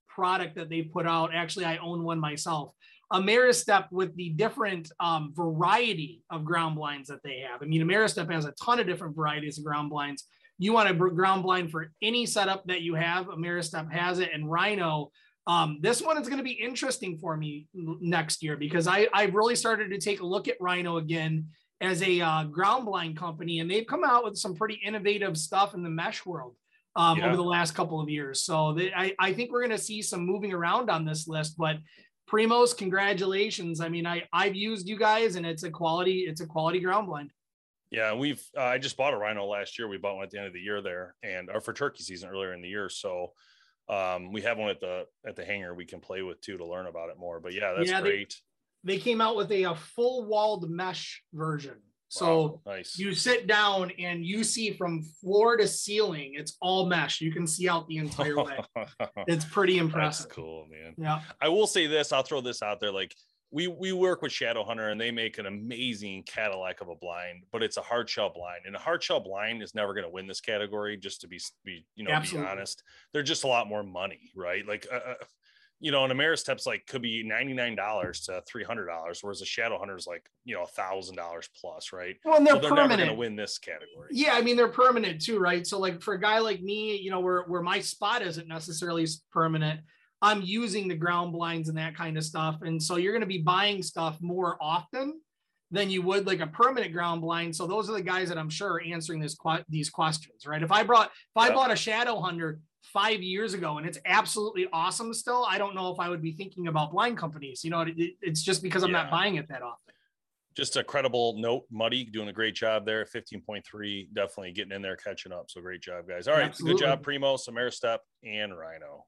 product that they put out. Actually, I own one myself. Ameristep with the different um, variety of ground blinds that they have. I mean, Ameristep has a ton of different varieties of ground blinds. You want a ground blind for any setup that you have, Ameristep has it. And Rhino, um, this one is going to be interesting for me next year because I, I've really started to take a look at Rhino again as a uh, ground blind company, and they've come out with some pretty innovative stuff in the mesh world um, yeah. over the last couple of years. So they, I, I think we're going to see some moving around on this list, but Primos, congratulations. I mean, I, I've used you guys and it's a quality, it's a quality ground blind. Yeah. We've, uh, I just bought a Rhino last year. We bought one at the end of the year there and or for turkey season earlier in the year. So um, we have one at the, at the hangar we can play with too, to learn about it more, but yeah, that's yeah, great. They, they came out with a, a full walled mesh version. So wow, nice. You sit down and you see from floor to ceiling, it's all mesh. You can see out the entire way. It's pretty impressive. That's cool, man. Yeah. I will say this, I'll throw this out there. Like we, we work with Shadow Hunter and they make an amazing Cadillac of a blind, but it's a hard shell blind, and a hard shell blind is never going to win this category. Just to be, be, you know, Absolutely. be honest, they're just a lot more money, right? Like, uh, you know, an Ameristep's like could be ninety-nine dollars to three hundred dollars, whereas a Shadow Hunter is like, you know, a thousand dollars plus, right? Well, and they're, so they're permanent. never going to win this category. Yeah, I mean, they're permanent too, right? So like for a guy like me, you know, where, where my spot isn't necessarily permanent, I'm using the ground blinds and that kind of stuff. And so you're going to be buying stuff more often than you would like a permanent ground blind. So those are the guys that I'm sure are answering this, these questions, right? If I brought, if I yeah. bought a Shadow Hunter five years ago and it's absolutely awesome still, I don't know if I would be thinking about blind companies. You know, it, it's just because I'm yeah. not buying it that often. Just a credible note, Muddy doing a great job there. fifteen point three, definitely getting in there, catching up. So great job, guys. All right. Absolutely. Good job, Primos, Ameristep, and Rhino.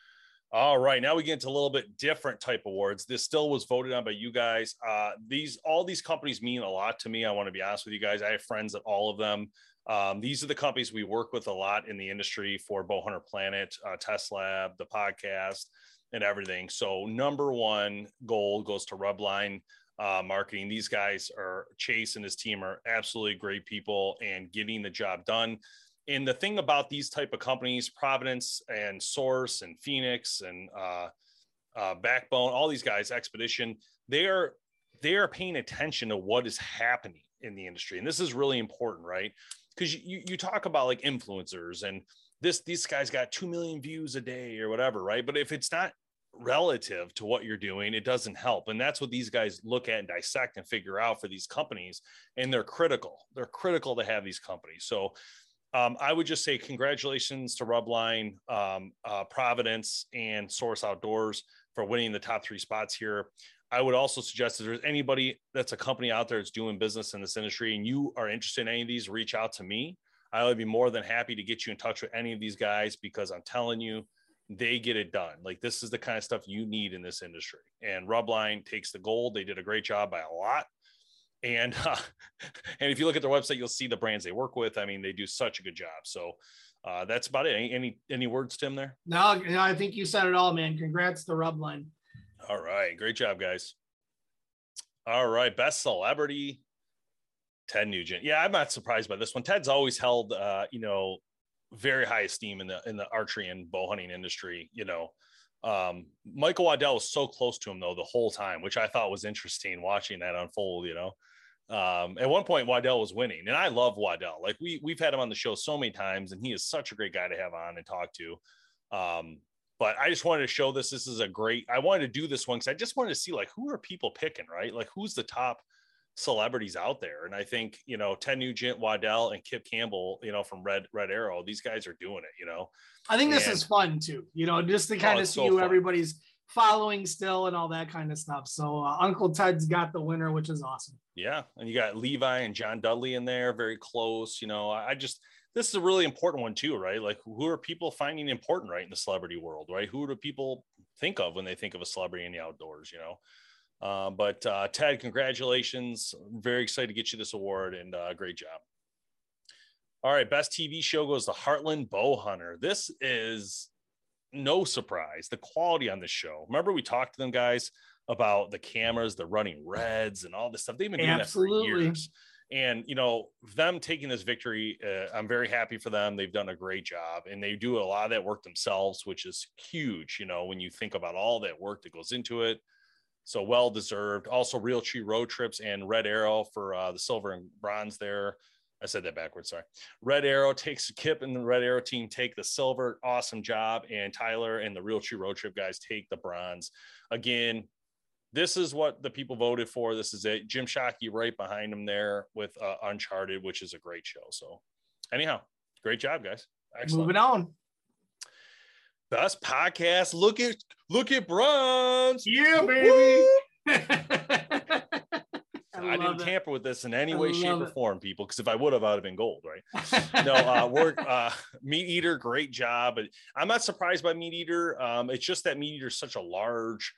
All right. Now we get into a little bit different type awards. This still was voted on by you guys. Uh, these, all these companies mean a lot to me. I want to be honest with you guys. I have friends at all of them. Um, these are the companies we work with a lot in the industry for Bowhunter Planet, uh, Test Lab, the podcast, and everything. So number one gold goes to Rubline uh, Marketing. These guys are, Chase and his team are absolutely great people and getting the job done. And the thing about these type of companies, Providence and Source and Phoenix and uh, uh, Backbone, all these guys, Expedition, they are, they are paying attention to what is happening in the industry. And this is really important, right? Because you, you talk about like influencers and this, these guys got two million views a day or whatever, right? But if it's not relative to what you're doing, it doesn't help. And that's what these guys look at and dissect and figure out for these companies. And they're critical. They're critical to have these companies. So um, I would just say congratulations to Rubline, um, uh, Providence, and Source Outdoors for winning the top three spots here. I would also suggest if there's anybody that's a company out there that's doing business in this industry and you are interested in any of these, reach out to me. I would be more than happy to get you in touch with any of these guys because I'm telling you, they get it done. Like this is the kind of stuff you need in this industry. And Rubline takes the gold. They did a great job by a lot. And, uh, and if you look at their website, you'll see the brands they work with. I mean, they do such a good job. So uh, that's about it. Any, any, any words, Tim, there? No, no, I think you said it all, man. Congrats to Rubline. All right. Great job, guys. All right. Best celebrity, Ted Nugent. Yeah, I'm not surprised by this one. Ted's always held, uh, you know, very high esteem in the, in the archery and bow hunting industry. You know, um, Michael Waddell was so close to him though, the whole time, which I thought was interesting watching that unfold, you know. Um, at one point Waddell was winning and I love Waddell. Like we, we've had him on the show so many times and he is such a great guy to have on and talk to. Um, But I just wanted to show this. This is a great, I wanted to do this one because I just wanted to see like, who are people picking, right? Like who's the top celebrities out there? And I think, you know, Ted Nugent, Waddell, and Kip Campbell, you know, from Red, Red Arrow, these guys are doing it, you know? I think this and, is fun too, you know, just to kind oh, of see so who fun. everybody's following still and all that kind of stuff. So uh, Uncle Ted's got the winner, which is awesome. Yeah. And you got Levi and John Dudley in there, very close. You know, I just, this is a really important one too, right? Like who are people finding important, right? In the celebrity world, right? Who do people think of when they think of a celebrity in the outdoors, you know? Uh, but uh, Ted, congratulations. I'm very excited to get you this award and uh, great job. All right. Best T V show goes to Heartland Bowhunter. This is no surprise. The quality on this show. Remember we talked to them guys about the cameras, the running reds and all this stuff. They've been doing Absolutely. that for years. And, you know, them taking this victory, uh, I'm very happy for them. They've done a great job, and they do a lot of that work themselves, which is huge, you know, when you think about all that work that goes into it. So well deserved. Also, Realtree Road Trips and Red Arrow for uh, the silver and bronze there. I said that backwards. Sorry. Red Arrow takes Kip and the Red Arrow team take the silver. Awesome job. And Tyler and the Realtree Road Trip guys take the bronze. Again, this is what the people voted for. This is it. Jim Shockey right behind him there with uh, Uncharted, which is a great show. So anyhow, great job, guys. Excellent. Moving on. Best podcast. Look at, look at bronze. Yeah, baby. I, I didn't it. tamper with this in any way, shape, or it. form, people, because if I would have, I would have been gold, right? No, uh, we're uh, Meat Eater, great job. But I'm not surprised by Meat Eater. Um, it's just that Meat Eater is such a large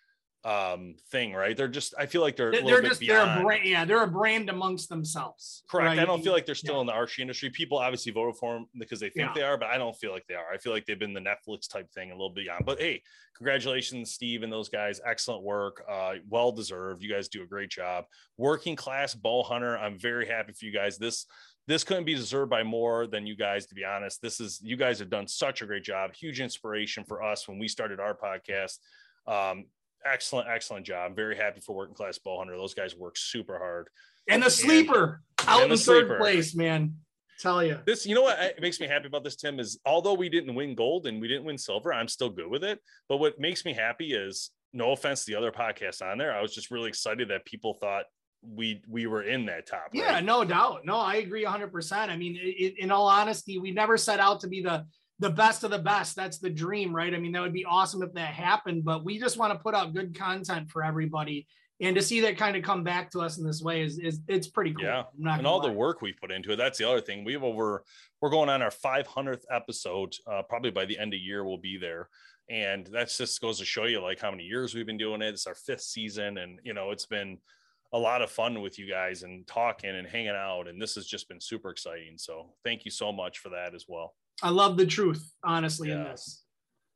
um thing, right? They're just, I feel like they're, they're, a they're bit just beyond. they're a brand, yeah, they're a brand amongst themselves. Correct. Right? I don't feel like they're still yeah. in the archery industry. People obviously voted for them because they think yeah. they are, but I don't feel like they are. I feel like they've been the Netflix type thing a little beyond. But hey, congratulations, Steve and those guys. Excellent work. Uh, well deserved. You guys do a great job. Working class bow hunter. I'm very happy for you guys. This this couldn't be deserved by more than you guys, to be honest. This is, you guys have done such a great job. Huge inspiration for us when we started our podcast. Um, Excellent, excellent job. I'm very happy for Working Class Bow Hunter. Those guys work super hard. And the sleeper and, out and in sleeper. third place, man. Tell you This, you know what it makes me happy about this, Tim, is although we didn't win gold and we didn't win silver, I'm still good with it. But what makes me happy is, no offense to the other podcasts on there, I was just really excited that people thought we we were in that top. Yeah, right? no doubt. No, I agree one hundred percent. I mean, it, in all honesty, we never set out to be the the best of the best. That's the dream, right? I mean, that would be awesome if that happened, but we just want to put out good content for everybody. And to see that kind of come back to us in this way is, is it's pretty cool. Yeah. And all lie. the work we put into it. That's the other thing. We have over, we're going on our five hundredth episode. Uh, probably by the end of the year, we'll be there. And that's just goes to show you like how many years we've been doing it. It's our fifth season. And, you know, it's been a lot of fun with you guys and talking and hanging out. And this has just been super exciting. So thank you so much for that as well. I love the truth, honestly, yeah. in this.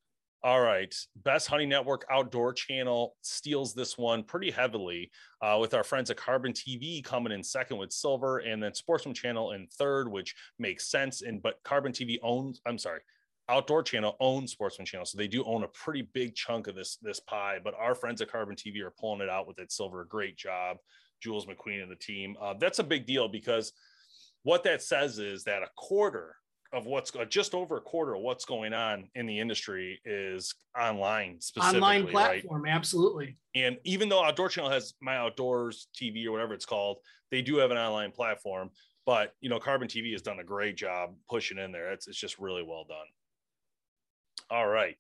All right. Best Hunting Network Outdoor Channel steals this one pretty heavily uh, with our friends at Carbon T V coming in second with silver, and then Sportsman Channel in third, which makes sense. And but Carbon T V owns, I'm sorry, Outdoor Channel owns Sportsman Channel. So they do own a pretty big chunk of this, this pie, but our friends at Carbon T V are pulling it out with that silver. Great job, Jules McQueen and the team. Uh, that's a big deal because what that says is that a quarter of what's uh, just over a quarter of what's going on in the industry is online, specifically, online platform. Right? Absolutely. And even though Outdoor Channel has My Outdoors T V or whatever it's called, they do have an online platform, but you know, Carbon T V has done a great job pushing in there. It's, it's just really well done. All right.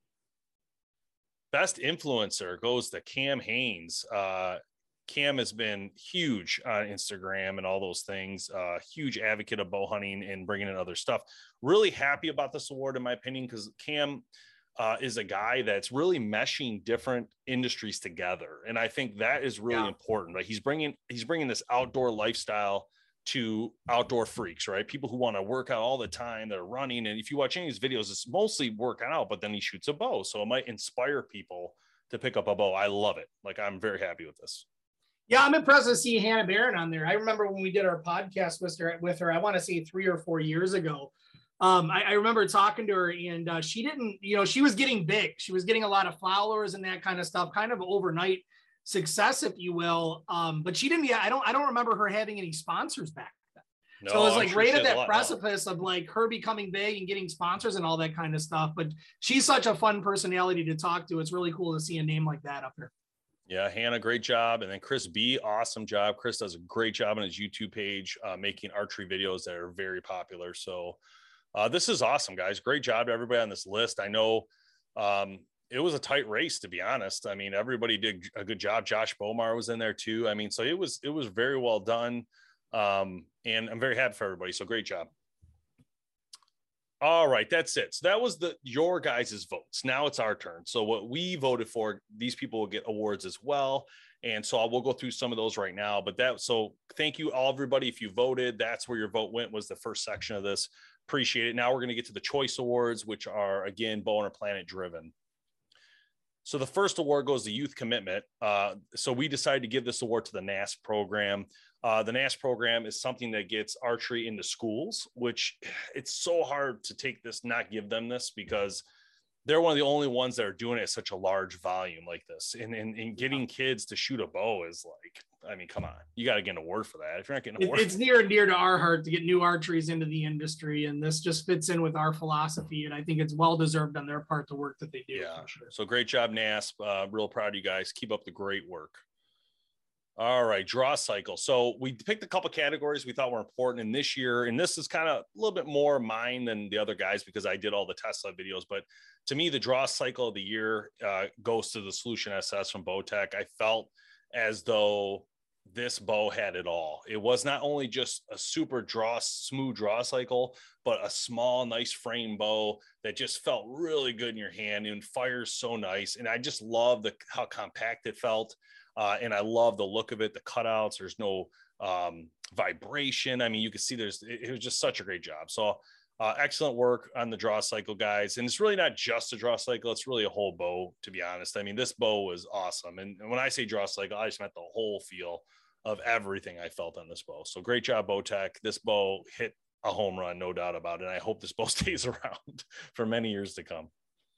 Best influencer goes to Cam Haynes. Uh, Cam has been huge on Instagram and all those things. Uh, huge advocate of bow hunting and bringing in other stuff. Really happy about this award, in my opinion, because Cam uh, is a guy that's really meshing different industries together, and I think that is really yeah. important. Right? He's bringing he's bringing this outdoor lifestyle to outdoor freaks, right? People who want to work out all the time, they're running, and if you watch any of his videos, it's mostly working out, but then he shoots a bow, so it might inspire people to pick up a bow. I love it. Like, I'm very happy with this. Yeah, I'm impressed to see Hannah Barron on there. I remember when we did our podcast with her, with her I want to say three or four years ago. Um, I, I remember talking to her, and uh, she didn't, you know, she was getting big. She was getting a lot of followers and that kind of stuff, kind of overnight success, if you will. Um, but she didn't, yeah, I don't, I don't remember her having any sponsors back then. No, so it was like sure right at that precipice of like her becoming big and getting sponsors and all that kind of stuff. But she's such a fun personality to talk to. It's really cool to see a name like that up there. Yeah, Hannah, great job. And then Chris B, awesome job. Chris does a great job on his YouTube page, uh, making archery videos that are very popular. So uh, this is awesome, guys. Great job to everybody on this list. I know um, it was a tight race, to be honest. I mean, everybody did a good job. Josh Bomar was in there too. I mean, so it was, it was very well done. Um, and I'm very happy for everybody. So great job. All right, that's it. So that was the your guys' votes. Now it's our turn. So what we voted for, these people will get awards as well. And so I will go through some of those right now. But that, so thank you all, everybody. If you voted, that's where your vote went, was the first section of this. Appreciate it. Now we're going to get to the choice awards, which are, again, Bow Hunter Planet driven. So the first award goes to youth commitment. Uh, so we decided to give this award to the N A S program. Uh, the N A S program is something that gets archery into schools, which it's so hard to take this, not give them this, because they're one of the only ones that are doing it at such a large volume like this. And, and, and getting kids to shoot a bow is like, I mean, come on, you got to get an award for that. If you're not getting an award, it's near and dear to our heart to get new archeries into the industry. And this just fits in with our philosophy. And I think it's well-deserved on their part, the work that they do. Yeah. Sure. So great job, N A S. Uh, real proud of you guys. Keep up the great work. All right, draw cycle. So we picked a couple categories we thought were important in this year, and this is kind of a little bit more mine than the other guys because I did all the Tesla videos. But to me, the draw cycle of the year uh, goes to the Solution S S from Bowtech. I felt as though this bow had it all. It was not only just a super draw, smooth draw cycle, but a small, nice frame bow that just felt really good in your hand and fires so nice. And I just love the how compact it felt. Uh, and I love the look of it, the cutouts. There's no um, vibration. I mean, you can see there's, it, it was just such a great job. So uh, excellent work on the draw cycle, guys. And it's really not just a draw cycle. It's really a whole bow, to be honest. I mean, this bow was awesome. And, and when I say draw cycle, I just meant the whole feel of everything I felt on this bow. So great job, Bowtech. This bow hit a home run, no doubt about it. And I hope this bow stays around for many years to come.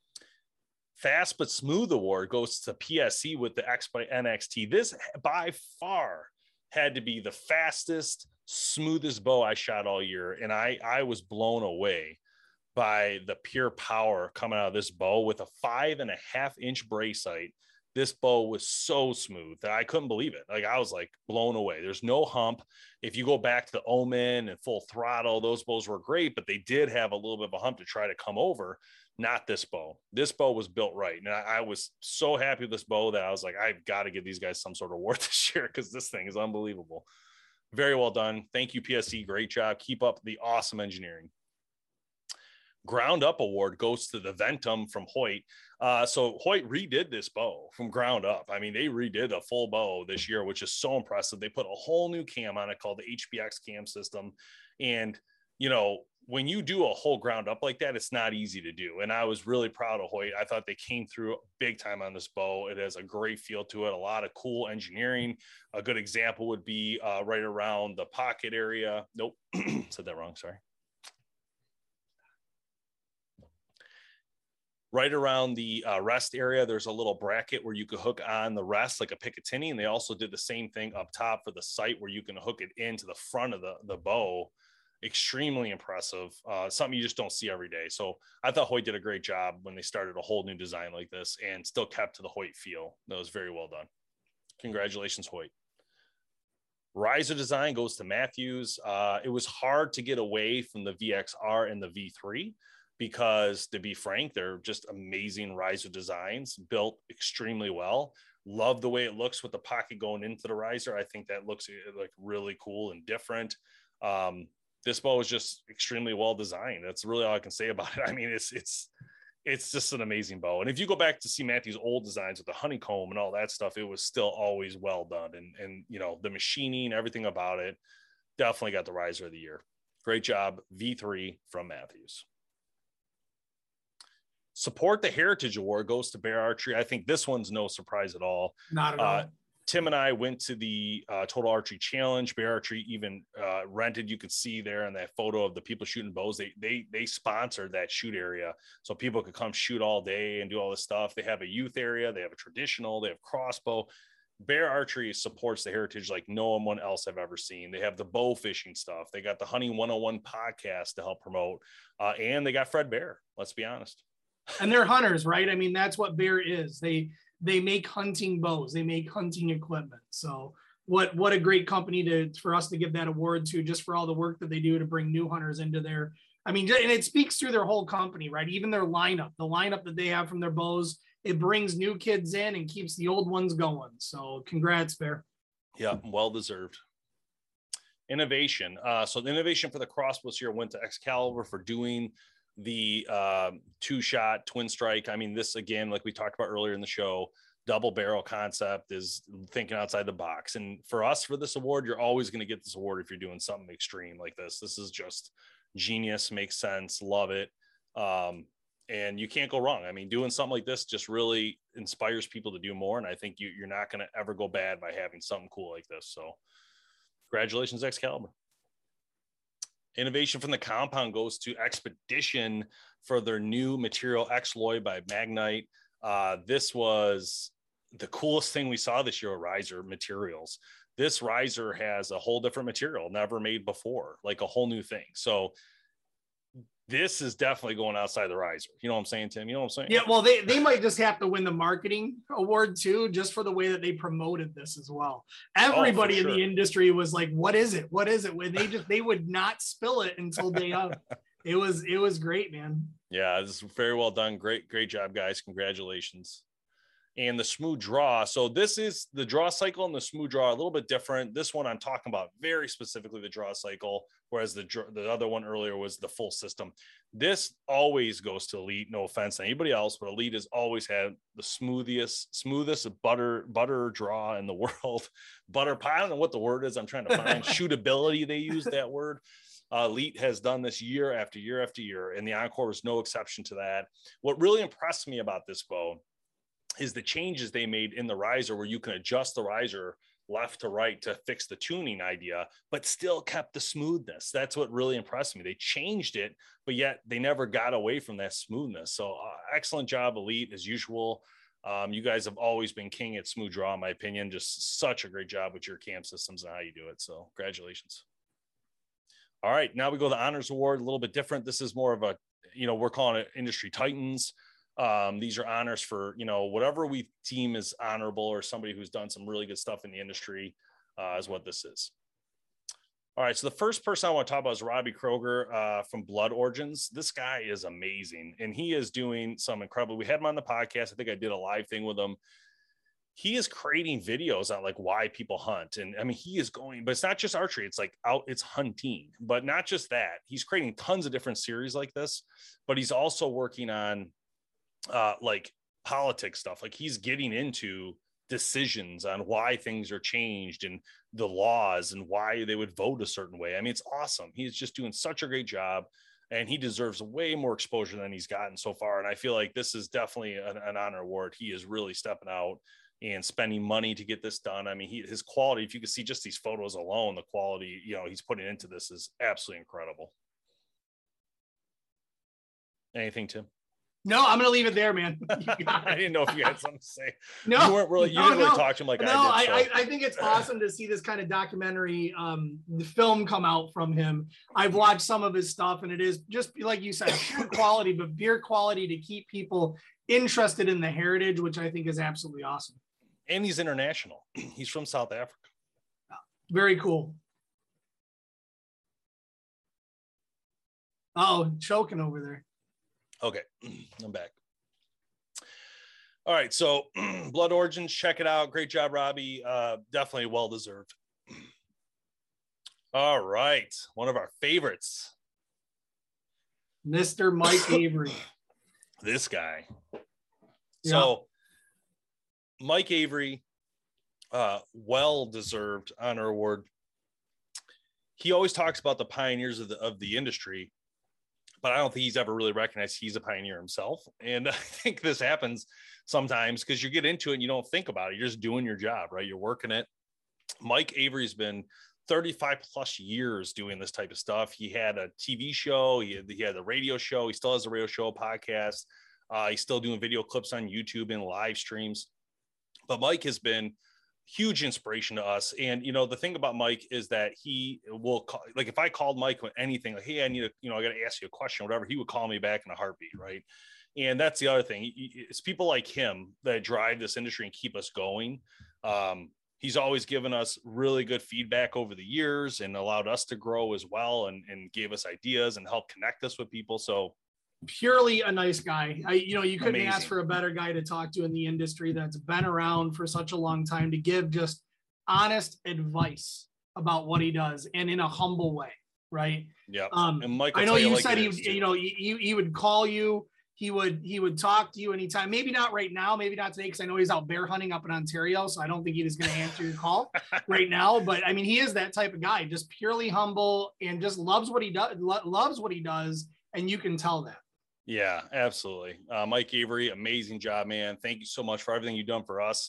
Fast but Smooth award goes to P S C with the X by N X T. This by far had to be the fastest, smoothest bow I shot all year. And I, I was blown away by the pure power coming out of this bow with a five and a half inch brace sight. This bow was so smooth that I couldn't believe it. Like I was like blown away. There's no hump. If you go back to the Omen and Full Throttle, those bows were great, but they did have a little bit of a hump to try to come over. Not this bow. This bow was built right. And I, I was so happy with this bow that I was like, I've got to give these guys some sort of award this year because this thing is unbelievable. Very well done. Thank you, P S C. Great job. Keep up the awesome engineering. Ground Up award goes to the Ventum from Hoyt. Uh, so Hoyt redid this bow from ground up. I mean, they redid a full bow this year, which is so impressive. They put a whole new cam on it called the H B X cam system. And, you know, when you do a whole ground up like that, it's not easy to do. And I was really proud of Hoyt. I thought they came through big time on this bow. It has a great feel to it, a lot of cool engineering. A good example would be uh, right around the pocket area. Nope, said that wrong, sorry. Right around the uh, rest area, there's a little bracket where you could hook on the rest like a Picatinny. And they also did the same thing up top for the sight where you can hook it into the front of the, the bow. Extremely impressive. Uh, something you just don't see every day. So I thought Hoyt did a great job when they started a whole new design like this and still kept to the Hoyt feel. That was very well done. Congratulations, Hoyt. Riser design goes to Matthews. Uh, it was hard to get away from the V X R and the V three because, to be frank, they're just amazing riser designs built extremely well. Love the way it looks with the pocket going into the riser. I think that looks like really cool and different. Um, This bow is just extremely well designed. That's really all I can say about it. I mean, it's it's it's just an amazing bow. And if you go back to see Matthew's old designs with the honeycomb and all that stuff, it was still always well done. And, and you know, the machining, everything about it, definitely got the riser of the year. Great job, V three from Matthews. Support the Heritage Award goes to Bear Archery. I think this one's no surprise at all. Not at uh, all. Tim and I went to the uh, Total Archery Challenge. Bear Archery even uh, rented. You could see there in that photo of the people shooting bows. They they they sponsored that shoot area, so people could come shoot all day and do all this stuff. They have a youth area. They have a traditional. They have crossbow. Bear Archery supports the heritage like no one else I've ever seen. They have the bow fishing stuff. They got the Hunting one oh one podcast to help promote, uh, and they got Fred Bear. Let's be honest. And they're hunters, right? I mean, that's what Bear is. They they make hunting bows. They make hunting equipment. So what what a great company to for us to give that award to, just for all the work that they do to bring new hunters into their, I mean, and it speaks through their whole company, right? Even their lineup, the lineup that they have from their bows, it brings new kids in and keeps the old ones going. So congrats, Bear. Yeah, well deserved. Innovation. Uh, so the innovation for the crossbows here went to Excalibur for doing the uh, two shot twin strike. I mean, this again, like we talked about earlier in the show, double barrel concept is thinking outside the box. And for us, for this award, you're always going to get this award if you're doing something extreme like this. This is just genius, makes sense, love it. Um, and you can't go wrong. I mean, doing something like this just really inspires people to do more. And I think you, you're not going to ever go bad by having something cool like this. So Congratulations, Excalibur. Innovation from the compound goes to Expedition for their new material X-Loy by Magnite. Uh, this was the coolest thing we saw this year at Riser Materials. This riser has a whole different material never made before, like a whole new thing. So this is definitely going outside the riser. You know what I'm saying, Tim? You know what I'm saying? Yeah, well, they, they might just have to win the marketing award too, just for the way that they promoted this as well. Everybody oh, sure. in the industry was like, what is it? What is it? When they just, they would not spill it until day of. It was, it was great, man. Yeah, this is very well done. Great, great job, guys. Congratulations. And the smooth draw. So this is the draw cycle and the smooth draw, a little bit different. This one I'm talking about very specifically the draw cycle, whereas the the other one earlier was the full system. This always goes to Elite. No offense to anybody else, but Elite has always had the smoothest, smoothest butter butter draw in the world. Butter pie. I don't know what the word is. I'm trying to find shootability. They use that word. Uh, Elite has done this year after year after year, and the Encore was no exception to that. What really impressed me about this bow is the changes they made in the riser, where you can adjust the riser left to right to fix the tuning idea, but still kept the smoothness. That's what really impressed me. They changed it, but yet they never got away from that smoothness. So uh, excellent job, Elite, as usual. Um, you guys have always been king at smooth draw, in my opinion. Just such a great job with your cam systems and how you do it. So congratulations. All right, now we go to the Honors Award, a little bit different. This is more of a, you know, we're calling it Industry Titans. Um, these are honors for, you know, whatever we deem is honorable or somebody who's done some really good stuff in the industry uh, is what this is. All right. So the first person I want to talk about is Robbie Kroger uh, from Blood Origins. This guy is amazing, and he is doing some incredible. We had him on the podcast. I think I did a live thing with him. He is creating videos on like why people hunt. And I mean, he is going, but it's not just archery. It's like out, it's hunting, but not just that. He's creating tons of different series like this, but he's also working on uh like politics stuff. Like he's getting into decisions on why things are changed and the laws and why they would vote a certain way. I mean, it's awesome. He's just doing such a great job, and he deserves way more exposure than he's gotten so far. And I feel like this is definitely an, an honor award. He is really stepping out and spending money to get this done. I mean, he, his quality, if you can see just these photos alone, the quality, you know, he's putting into this is absolutely incredible. Anything, Tim? No, I'm going to leave it there, man. I didn't know if you had something to say. No, you weren't really, you no, didn't no. really talk to him like no, I did. So. I, I think it's awesome to see this kind of documentary um, film come out from him. I've watched some of his stuff, and it is just like you said, pure quality, but beer quality to keep people interested in the heritage, which I think is absolutely awesome. And he's international. He's from South Africa. Very cool. Oh, choking over there. Okay, I'm back. All right, so Blood Origins, check it out. Great job, Robbie. Uh, definitely well-deserved. All right, one of our favorites. Mister Mike Avery. This guy. Yeah. So Mike Avery, uh, well-deserved honor award. He always talks about the pioneers of the, of the industry, but I don't think he's ever really recognized he's a pioneer himself. And I think this happens sometimes because you get into it and you don't think about it. You're just doing your job, right? You're working it. Mike Avery's been thirty-five plus years doing this type of stuff. He had a T V show. He had, he had a radio show. He still has a radio show, a podcast. Uh, he's still doing video clips on YouTube and live streams. But Mike has been huge inspiration to us. And, you know, the thing about Mike is that he will call, like, if I called Mike with anything, like, hey, I need to, you know, I got to ask you a question, or whatever, he would call me back in a heartbeat. Right. And that's the other thing. It's people like him that drive this industry and keep us going. Um, he's always given us really good feedback over the years and allowed us to grow as well, and, and gave us ideas and help connect us with people. So purely a nice guy. I, you know, you couldn't Amazing. ask for a better guy to talk to in the industry that's been around for such a long time, to give just honest advice about what he does, and in a humble way. Right. Yeah. Um, and Mike, I know you like said he, is, you know, he, he would call you. He would, he would talk to you anytime, maybe not right now, maybe not today, because I know he's out bear hunting up in Ontario. So I don't think he was going to answer your call right now, but I mean, he is that type of guy, just purely humble and just loves what he does, lo- loves what he does. And you can tell that. Yeah, absolutely. Uh, Mike Avery, amazing job, man. Thank you so much for everything you've done for us.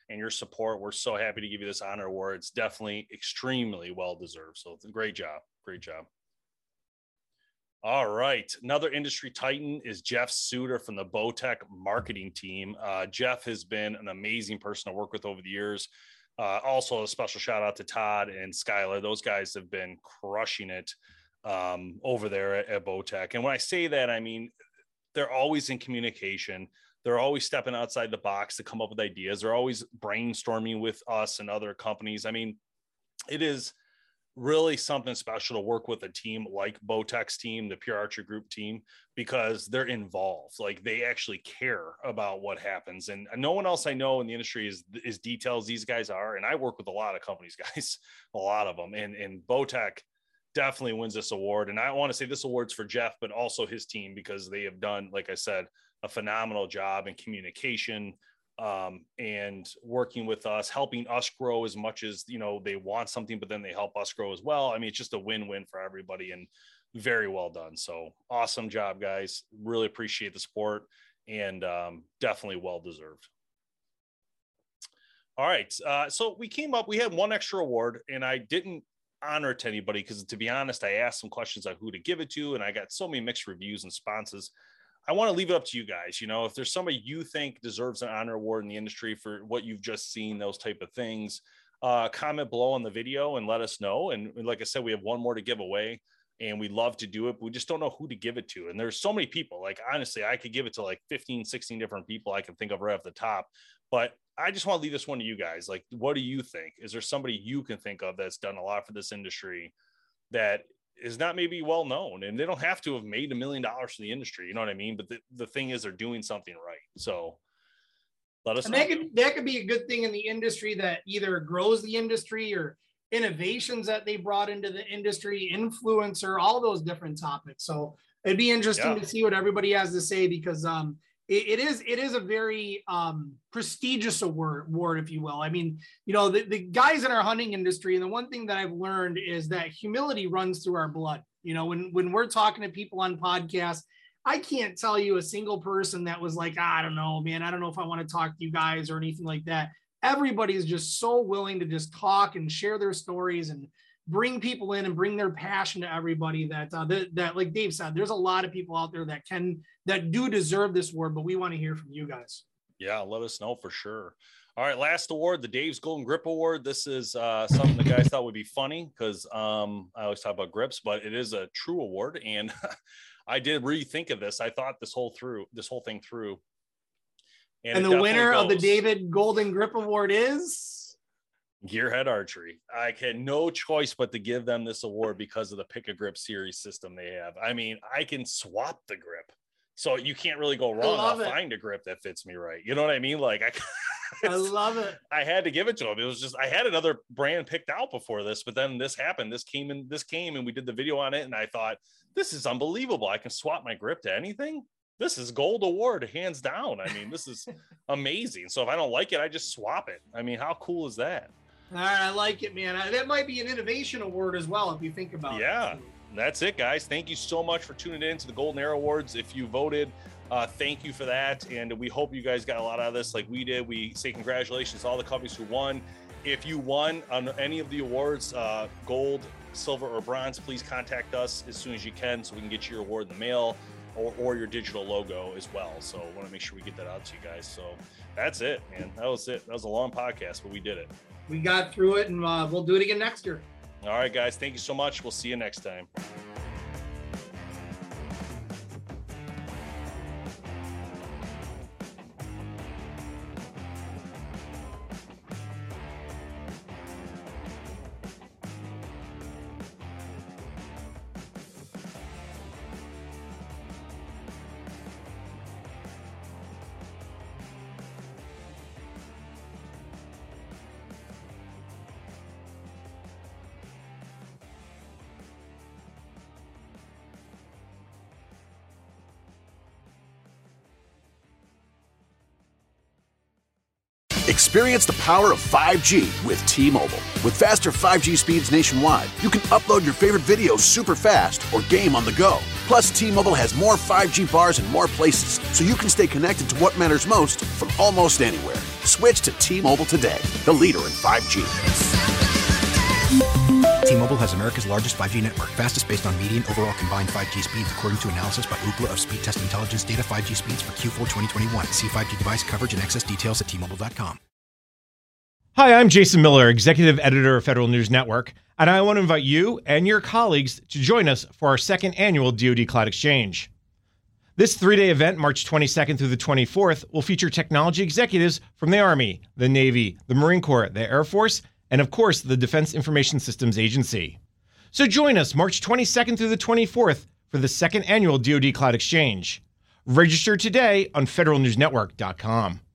and your support. We're so happy to give you this honor award. It's definitely extremely well deserved. So it's a great job. Great job. All right. Another industry titan is Jeff Suter from the Bowtech marketing team. Uh, Jeff has been an amazing person to work with over the years. Uh, also a special shout out to Todd and Skylar. Those guys have been crushing it um, over there at, at Bowtech. And when I say that, I mean, they're always in communication. They're always stepping outside the box to come up with ideas. They're always brainstorming with us and other companies. I mean, it is really something special to work with a team like Bowtech's team, the Pure Archery Group team, because they're involved. Like, they actually care about what happens. And no one else I know in the industry is as detailed as these guys are. And I work with a lot of companies, guys, a lot of them. And, and Bowtech definitely wins this award. And I want to say this award's for Jeff, but also his team, because they have done, like I said, a phenomenal job in communication, um, and working with us, helping us grow as much as, you know, they want something, but then they help us grow as well. I mean, it's just a win-win for everybody, and very well done. So awesome job, guys. Really appreciate the support, and um, definitely well-deserved. All right. Uh, so we came up, we had one extra award, and I didn't honor it to anybody because, to be honest, I asked some questions on who to give it to, and I got so many mixed reviews and responses. I want to leave it up to you guys. You know, if there's somebody you think deserves an honor award in the industry for what you've just seen, those type of things, uh, comment below on the video and let us know. And like I said, we have one more to give away, and we'd love to do it, but we just don't know who to give it to. And there's so many people. Like, honestly, I could give it to like fifteen, sixteen different people I can think of right off the top, but I just want to leave this one to you guys. Like, what do you think? Is there somebody you can think of that's done a lot for this industry that is not maybe well known? And they don't have to have made a million dollars for the industry, you know what I mean? But the, the thing is, they're doing something right. So let us and know. that could, that could be a good thing in the industry that either grows the industry, or innovations that they brought into the industry, influencer, all those different topics. So it'd be interesting Yeah. to see what everybody has to say, because um, it, it is it is a very um, prestigious award, award, if you will. I mean, you know, the, the guys in our hunting industry, and the one thing that I've learned is that humility runs through our blood. You know, when, when we're talking to people on podcasts, I can't tell you a single person that was like, I don't know, man, I don't know if I want to talk to you guys or anything like that. Everybody is just so willing to just talk and share their stories and bring people in and bring their passion to everybody that, uh, that, that, like Dave said, there's a lot of people out there that can, that do deserve this award, but we want to hear from you guys. Yeah, let us know for sure. All right, last award, the Dave's Golden Grip Award. This is uh, something the guys thought would be funny because um, I always talk about grips, but it is a true award. And I did rethink of this. I thought this whole through this whole thing through. And, and the winner goes. of the David Golden Grip Award is Gearhead Archery. I had no choice but to give them this award because of the Pick a Grip series system they have. I mean, I can swap the grip, so you can't really go wrong. I'll it. find a grip that fits me right. You know what I mean? Like I, I love it. I had to give it to them. It was just I had another brand picked out before this, but then this happened. This came in. This came, and we did the video on it, and I thought this is unbelievable. I can swap my grip to anything. This is gold award, hands down. I mean, this is amazing. So if I don't like it, I just swap it. I mean, how cool is that? All right, I like it, man. That might be an innovation award as well, if you think about yeah, it. Yeah, that's it, guys. Thank you so much for tuning in to the Golden Arrow Awards. If you voted, uh, thank you for that. And we hope you guys got a lot out of this like we did. We say congratulations to all the companies who won. If you won on any of the awards, uh, gold, silver, or bronze, please contact us as soon as you can so we can get you your award in the mail. Or, or your digital logo as well. So I want to make sure we get that out to you guys. So that's it, man. That was it. That was a long podcast, but we did it. We got through it, and uh, we'll do it again next year. All right, guys. Thank you so much. We'll see you next time. Experience the power of five G with T-Mobile. With faster five G speeds nationwide, you can upload your favorite videos super fast or game on the go. Plus, T-Mobile has more five G bars in more places, so you can stay connected to what matters most from almost anywhere. Switch to T-Mobile today, the leader in five G. T-Mobile has America's largest five G network, fastest based on median overall combined five G speeds, according to analysis by Ookla of Speed Test Intelligence data. five G speeds for Q four twenty twenty-one. See five G device coverage and access details at T Mobile dot com. Hi, I'm Jason Miller, Executive Editor of Federal News Network, and I want to invite you and your colleagues to join us for our second annual D O D Cloud Exchange. This three-day event, March twenty-second through the twenty-fourth, will feature technology executives from the Army, the Navy, the Marine Corps, the Air Force, and of course, the Defense Information Systems Agency. So join us March twenty-second through the twenty-fourth for the second annual D O D Cloud Exchange. Register today on federal news network dot com.